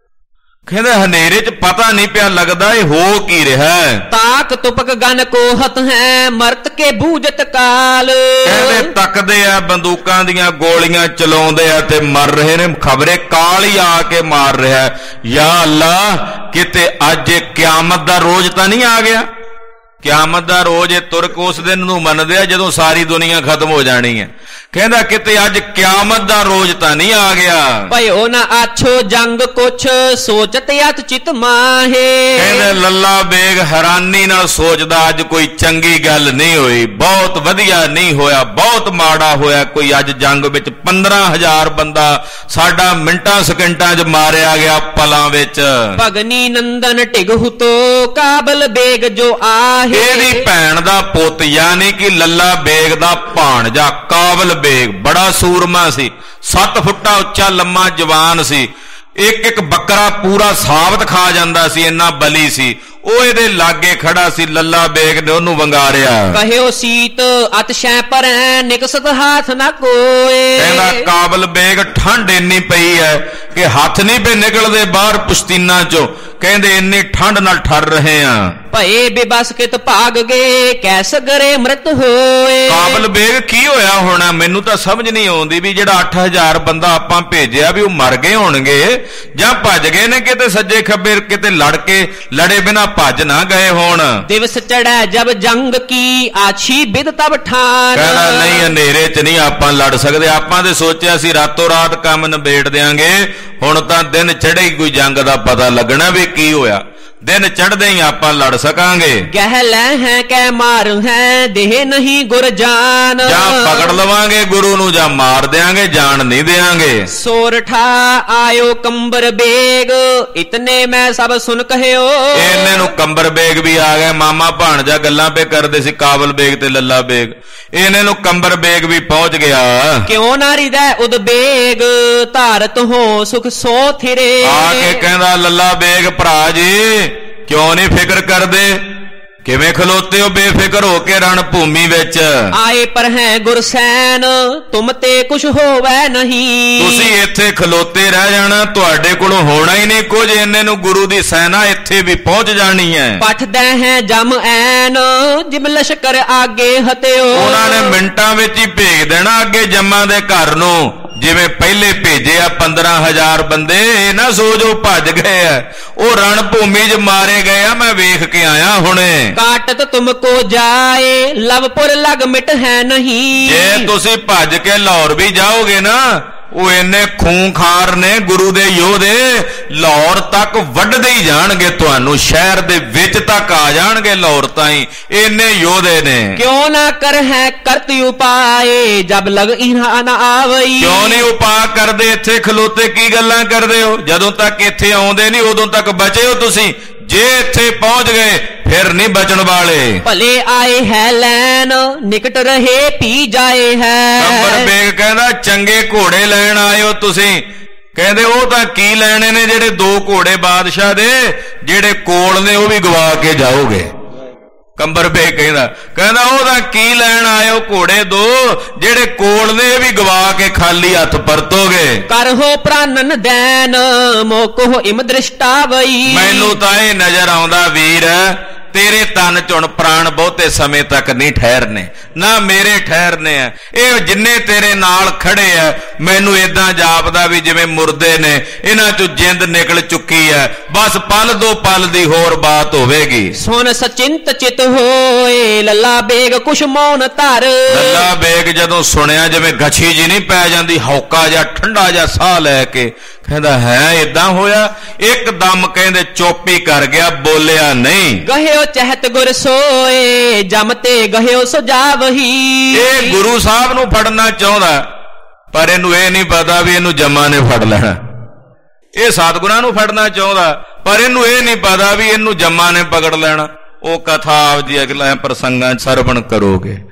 ਕਹਿੰਦਾ ਹਨੇਰੇ 'ਚ ਪਤਾ ਨਹੀਂ ਪਿਆ ਲੱਗਦਾ ਇਹ ਹੋ ਕੀ ਰਿਹਾ। ਤਾਕ ਤੁਪਕ ਗਨ ਕੋਹਤ ਹੈ ਮਰਤ ਕੇ ਬੂਝਤ ਕਾਲ। ਕਹਿੰਦੇ ਤੱਕਦੇ ਆ, ਬੰਦੂਕਾਂ ਦੀਆਂ ਗੋਲੀਆਂ ਚਲਾਉਂਦੇ ਆ ਤੇ ਮਰ ਰਹੇ ਨੇ, ਖਬਰੇ ਕਾਲ ਹੀ ਆ ਕੇ ਮਾਰ ਰਿਹਾ। ਯਾ ਅੱਲਾ, ਕਿਤੇ ਅੱਜ ਕਿਆਮਤ ਦਾ ਰੋਜ਼ ਤਾਂ ਨਹੀਂ ਆ ਗਿਆ। ਕਿਆਮਤ ਦਾ ਰੋਜ਼ ਇਹ ਤੁਰਕ ਉਸ ਦਿਨ ਨੂੰ ਮੰਨਦੇ ਆ ਜਦੋਂ ਸਾਰੀ ਦੁਨੀਆ ਖਤਮ ਹੋ ਜਾਣੀ ਹੈ। ਕਹਿੰਦਾ ਕਿਤੇ ਅੱਜ ਕਿਆਮਤ ਦਾ ਰੋਜ਼ ਤਾਂ ਨਹੀਂ ਆ ਗਿਆ। ਭਇਓ ਨਾ ਆਛੋ ਜੰਗ ਕੁਛ ਸੋਚਤ ਅਤ ਚਿਤ ਮਾਹੇ। ਕਹਿੰਦੇ ਲੱਲਾ ਬੇਗ ਹੈਰਾਨੀ ਨਾਲ ਸੋਚਦਾ ਅੱਜ ਕੋਈ ਚੰਗੀ ਗੱਲ ਨਹੀਂ ਹੋਈ, ਬਹੁਤ ਵਧੀਆ ਨਹੀਂ ਹੋਇਆ, ਬਹੁਤ ਮਾੜਾ ਹੋਇਆ। ਕੋਈ ਅੱਜ ਜੰਗ ਵਿੱਚ ਪੰਦਰਾਂ ਹਜ਼ਾਰ ਬੰਦਾ ਸਾਡਾ ਮਿੰਟਾਂ ਸਕਿੰਟਾਂ 'ਚ ਮਾਰਿਆ ਗਿਆ ਪਲਾਂ ਵਿੱਚ। ਭਗਨੀ ਨੰਦਨ ਢਿਗਹੁ ਤੋ ਕਾਬਲ ਬੇਗ ਜੋ ਆਹੇ। ਇਹਦੀ ਭੈਣ ਦਾ ਪੁੱਤ ਯਾਨੀ ਕਿ ਲੱਲਾ ਬੇਗ ਦਾ ਭਾਣਜਾ ਕਾਬਲ ਬੇਗ ਬੜਾ ਸੂਰਮਾ ਸੀ, ਸੱਤ ਫੁੱਟਾ ਉੱਚਾ ਲੰਮਾ ਜਵਾਨ ਸੀ, ਇੱਕ ਇੱਕ ਬੱਕਰਾ ਪੂਰਾ ਸਾਬਤ ਖਾ ਜਾਂਦਾ ਸੀ, ਇੰਨਾ ਬਲੀ ਸੀ। ਉਹ ਇਹਦੇ ਲਾਗੇ ਖੜਾ ਸੀ, ਲੱਲਾ ਬੇਗ ਨੇ ਉਹਨੂੰ ਵੰਗਾਰਿਆ। ਕਹਿਓ ਸੀਤ ਅਤਸ਼ੈ ਪਰੈ ਨਿਕਸਤ ਹਾਥ ਨਾ ਕੋਏ। ਕਹਿੰਦਾ ਕਾਬਲ ਬੇਗ ਠੰਡ ਇੰਨੀ ਪਈ ਹੈ ਕਿ ਹੱਥ ਨਹੀਂ ਪੇ ਨਿਕਲਦੇ ਬਾਹਰ ਪੁਸ਼ਤੀਨਾ 'ਚੋਂ। ਕਹਿੰਦੇ ਇੰਨੀ ਠੰਡ ਨਾਲ ਠਰ ਰਹੇ ਆ। ਭਏ ਬੇਬਸ ਕਿਤ ਭਾਗ ਗਏ ਕੈਸ ਗਰੇ ਮ੍ਰਿਤ ਹੋਏ। ਕਾਬਲ ਬੇਗ ਕੀ ਹੋਇਆ ਹੋਣਾ, ਮੈਨੂੰ ਤਾਂ ਸਮਝ ਨਹੀਂ ਆਉਂਦੀ ਵੀ ਜਿਹੜਾ ਅੱਠ ਹਜ਼ਾਰ ਬੰਦਾ ਆਪਾਂ ਭੇਜਿਆ ਵੀ ਉਹ ਮਰ ਗਏ ਹੋਣਗੇ ਜਾਂ ਭੱਜ ਗਏ ਨੇ ਕਿਤੇ ਸੱਜੇ ਖੱਬੇ, ਕਿਤੇ ਲੜ ਕੇ ਲੜੇ ਬਿਨਾ ਭੱਜ ਨਾ ਗਏ ਹੋਣ। ਦਿਵਸ ਚੜੈ ਜਬ ਜੰਗ ਕੀ ਆਛੀ ਬਿਦ ਤਬ ਠਾਨ। ਕਹਿੰਦਾ ਨਹੀਂ ਹਨੇਰੇ 'ਚ ਨਹੀਂ ਆਪਾਂ ਲੜ ਸਕਦੇ, ਆਪਾਂ ਤੇ ਸੋਚਿਆ ਸੀ ਰਾਤੋਂ ਰਾਤ ਕੰਮ ਨਿਬੇੜ ਦਿਆਂਗੇ, ਹੁਣ ਤਾਂ ਦਿਨ ਚੜ੍ਹੇ ਕੋਈ ਜੰਗ ਦਾ ਪਤਾ ਲੱਗਣਾ ਵੀ ਕੀ ਹੋਇਆ। ਦਿਨ ਚੜ੍ਹਦੇ ਹੀ ਆਪਾਂ ਲੜ ਸਕਾਂਗੇ। ਗਹਿ ਲੈ ਹੈ ਕੈ ਮਾਰ ਹੈ ਦੇਹ ਨਹੀਂ ਗੁਰ ਜਾਨ। ਜਾਂ ਪਕੜ ਲਵਾਂਗੇ ਗੁਰੂ ਨੂੰ ਜਾਂ ਮਾਰ ਦਿਆਂਗੇ, ਜਾਣ ਨਹੀਂ ਦਿਆਂਗੇ। ਸੋਰਠਾ ਆਇਓ ਕੰਬਰ ਬੇਗ ਇਤਨੇ ਮੈਂ ਸਭ ਸੁਨ ਕਹਿਓ। ਇਹਨੇ ਨੂੰ ਕੰਬਰ ਬੇਗ ਵੀ ਆ ਗਿਆ, ਮਾਮਾ ਭਾਣਜਾ ਗੱਲਾਂ ਪੇ ਕਰਦੇ ਸੀ ਕਾਬਲ ਬੇਗ ਤੇ ਲੱਲਾ ਬੇਗ। ਇਹਨੇ ਨੂੰ ਕੰਬਰ ਬੇਗ ਵੀ ਪਹੁੰਚ ਗਿਆ। ਕਿਉਂ ਨਾ ਰਿਦੈ ਉਦ ਬੇਗ ਧਾਰਤ ਹੋ ਸੁਖ ਸੋ ਥਿਰੇ। ਆ ਕੇ ਕਹਿੰਦਾ ਲੱਲਾ ਬੇਗ ਭਰਾ ਜੀ ਕਿਉਂ ਨਹੀਂ ਫਿਕਰ ਕਰਦੇ, ਕਿਵੇਂ ਖਲੋਤੇ ਹੋ ਬੇਫਿਕਰ ਹੋ ਕੇ ਰਣ ਭੂਮੀ ਵਿੱਚ। ਆਏ ਪਰ ਹੈ ਗੁਰਸੈਨ ਤੁਮ ਤੇ ਕੁਛ ਹੋਵੇ ਨਹੀਂ। ਤੁਸੀਂ ਇੱਥੇ ਖਲੋਤੇ ਰਹਿ ਜਾਣਾ, ਤੁਹਾਡੇ ਕੋਲੋਂ ਹੋਣਾ ਹੀ ਨਹੀਂ ਕੁਝ। ਇੰਨੇ ਨੂੰ ਗੁਰੂ ਦੀ ਸੈਨਾ ਇੱਥੇ ਵੀ ਪਹੁੰਚ ਜਾਣੀ ਹੈ। ਪਠਦਾ ਹੈ ਜਮ ਐਨ ਜਿਮ ਲਸ਼ਕਰ ਆਗੇ ਹਤਿਓ। ਉਹਨਾਂ ਨੇ ਮਿੰਟਾਂ ਵਿੱਚ ਹੀ ਭੇਜ ਦੇਣਾ ਅੱਗੇ ਜੰਮਾਂ ਦੇ ਘਰ ਨੂੰ, ਜਿਵੇਂ ਪਹਿਲੇ ਭੇਜੇ ਆ ਪੰਦਰਾਂ ਹਜ਼ਾਰ ਬੰਦੇ। ਇਹ ਨਾ ਸੋਚੋ ਭੱਜ ਗਏ ਆ, ਉਹ ਰਣ ਭੂਮੀ 'ਚ ਮਾਰੇ ਗਏ ਆ, ਮੈਂ ਵੇਖ ਕੇ ਆਇਆ ਹੁਣੇ। ਕਾਟਤ ਤੁਮਕੋ ਜਾਏ ਲਵਪੁਰ ਲਗ ਮਿਟ ਹੈ ਨਹੀਂ। ਜੇ ਤੁਸੀਂ ਭੱਜ ਕੇ ਲਾਹੌਰ ਵੀ ਜਾਓਗੇ ਨਾ, ਉਹ ਇੰਨੇ ਖੂੰਖਾਰ ਨੇ ਗੁਰੂ ਦੇ ਯੋਧੇ, ਲਾਹੌਰ ਤੱਕ ਵੱਢਦੇ ਹੀ ਜਾਣਗੇ ਤੁਹਾਨੂੰ, ਸ਼ਹਿਰ ਦੇ ਵਿੱਚ ਤੱਕ ਆ ਜਾਣਗੇ ਲਾਹੌਰ ਤਾਈਂ, ਇੰਨੇ ਯੋਧੇ ਨੇ। ਕਿਉਂ ਨਾ ਕਰ ਹੈ ਕਰਤ ਉਪਾਏ ਜਬ ਲਗ ਇਨ੍ਹਾਂ ਨਾ ਆਵਈ। ਕਿਉਂ ਨਹੀਂ ਉਪਾਅ ਕਰਦੇ, ਇੱਥੇ ਖਲੋਤੇ ਕੀ ਗੱਲਾਂ ਕਰਦੇ ਹੋ? ਜਦੋਂ ਤੱਕ ਇੱਥੇ ਆਉਂਦੇ ਨਹੀਂ ਉਦੋਂ ਤੱਕ ਬਚੇ ਹੋ ਤੁਸੀਂ, ਜੇ ਇੱਥੇ ਪਹੁੰਚ ਗਏ ਫਿਰ ਨਹੀਂ ਬਚਣ ਵਾਲੇ। ਭਲੇ ਆਏ ਹੈ ਲੈਣ ਨਿਕਟ ਰਹੇ ਪੀ ਜਾਏ ਹੈ। ਕੰਬਰ ਬੇਗ ਕਹਿੰਦਾ ਚੰਗੇ ਘੋੜੇ ਲੈਣ ਆਇਓ ਤੁਸੀਂ। ਕਹਿੰਦੇ ਉਹ ਤਾਂ ਕੀ ਲੈਣੇ ਨੇ ਜਿਹੜੇ ਦੋ ਘੋੜੇ ਬਾਦਸ਼ਾਹ ਦੇ, ਜਿਹੜੇ ਕੋਲ ਨੇ ਉਹ ਵੀ ਗਵਾ ਕੇ ਜਾਓਗੇ। ਕੰਬਰ ਬੇਗ ਕਹਿੰਦਾ ਕਹਿੰਦਾ ਉਹ ਤਾਂ ਕੀ ਲੈਣ ਆਇਓ ਘੋੜੇ ਦੋ, ਜਿਹੜੇ ਕੋਲ ਨੇ ਇਹ ਵੀ ਗਵਾ ਕੇ ਖਾਲੀ ਹੱਥ ਪਰਤੋਗੇ। ਕਰਹੋ ਪ੍ਰਾਨਨ ਦੈਨ ਮੋਕੋ ਇਮ ਦ੍ਰਿਸ਼ਟਾ ਵਈ। ਮੈਨੂੰ ਤਾਂ ਇਹ ਨਜ਼ਰ ਆਉਂਦਾ ਵੀਰ ਤੇਰੇ ਤਨ ਚੁਣ ਪ੍ਰਾਣ ਬਹੁਤੇ ਸਮੇਂ ਤੱਕ ਨਹੀਂ ਠਹਿਰਨੇ, ਨਾ ਮੇਰੇ ਠਹਿਰਨੇ ਆ। ਇਹ ਜਿੰਨੇ ਤੇਰੇ ਨਾਲ ਖੜੇ ਆ ਮੈਨੂੰ ਏਦਾਂ ਜਾਪਦਾ ਵੀ ਜਿਵੇਂ ਮੁਰਦੇ ਨੇ, ਇਹਨਾਂ ਚੋਂ ਜਿੰਦ ਨਿਕਲ ਚੁੱਕੀ ਹੈ, ਬਸ ਪਲ ਦੋ ਪਲ ਦੀ ਹੋਰ ਬਾਤ ਹੋਵੇਗੀ। ਸੁਨ ਸਚਿੰਤ ਚਿਤ ਹੋਏ ਲੱਲਾ ਬੇਗ ਕੁਛ ਮੌਨ ਧਰ। ਲੱਲਾ ਬੇਗ ਜਦੋਂ ਸੁਣਿਆ ਜਿਵੇਂ ਗਛੀ ਜੀ ਨਹੀਂ ਪੈ ਜਾਂਦੀ, ਹੌਕਾ ਜਾਂ ਠੰਡਾ ਜਾਂ ਸਾਹ ਲੈ ਕੇ ਕਹਿੰਦਾ ਹੈ ਏਦਾਂ ਹੋਇਆ। ਇੱਕਦਮ ਕਹਿੰਦੇ ਚੁੱਪੀ ਕਰ ਗਿਆ, ਬੋਲਿਆ ਨਹੀਂ। ਗਹਿਓ ਚਹਿਤ ਗੁਰ ਸੋਏ ਜਮ ਤੇ ਗਹਿਓ ਸੁਜਾਵਹੀ। ਇਹ ਗੁਰੂ ਸਾਹਿਬ ਨੂੰ ਫੜਨਾ ਚਾਹੁੰਦਾ, ਪਰ ਇਹਨੂੰ ਇਹ ਨਹੀਂ ਪਤਾ ਵੀ ਇਹਨੂੰ ਜੰਮਾ ਨੇ ਫੜ ਲੈਣਾ। ਇਹ ਸਤਿਗੁਰਾਂ ਨੂੰ ਫੜਨਾ ਚਾਹੁੰਦਾ, ਪਰ ਇਹਨੂੰ ਇਹ ਨਹੀਂ ਪਤਾ ਵੀ ਇਹਨੂੰ ਜੰਮਾ ਨੇ ਪਕੜ ਲੈਣਾ। ਉਹ ਕਥਾ ਆਪ ਜੀ ਅਗਲਾ ਪ੍ਰਸੰਗਾਂ ਸਰਵਣ ਕਰੋਗੇ।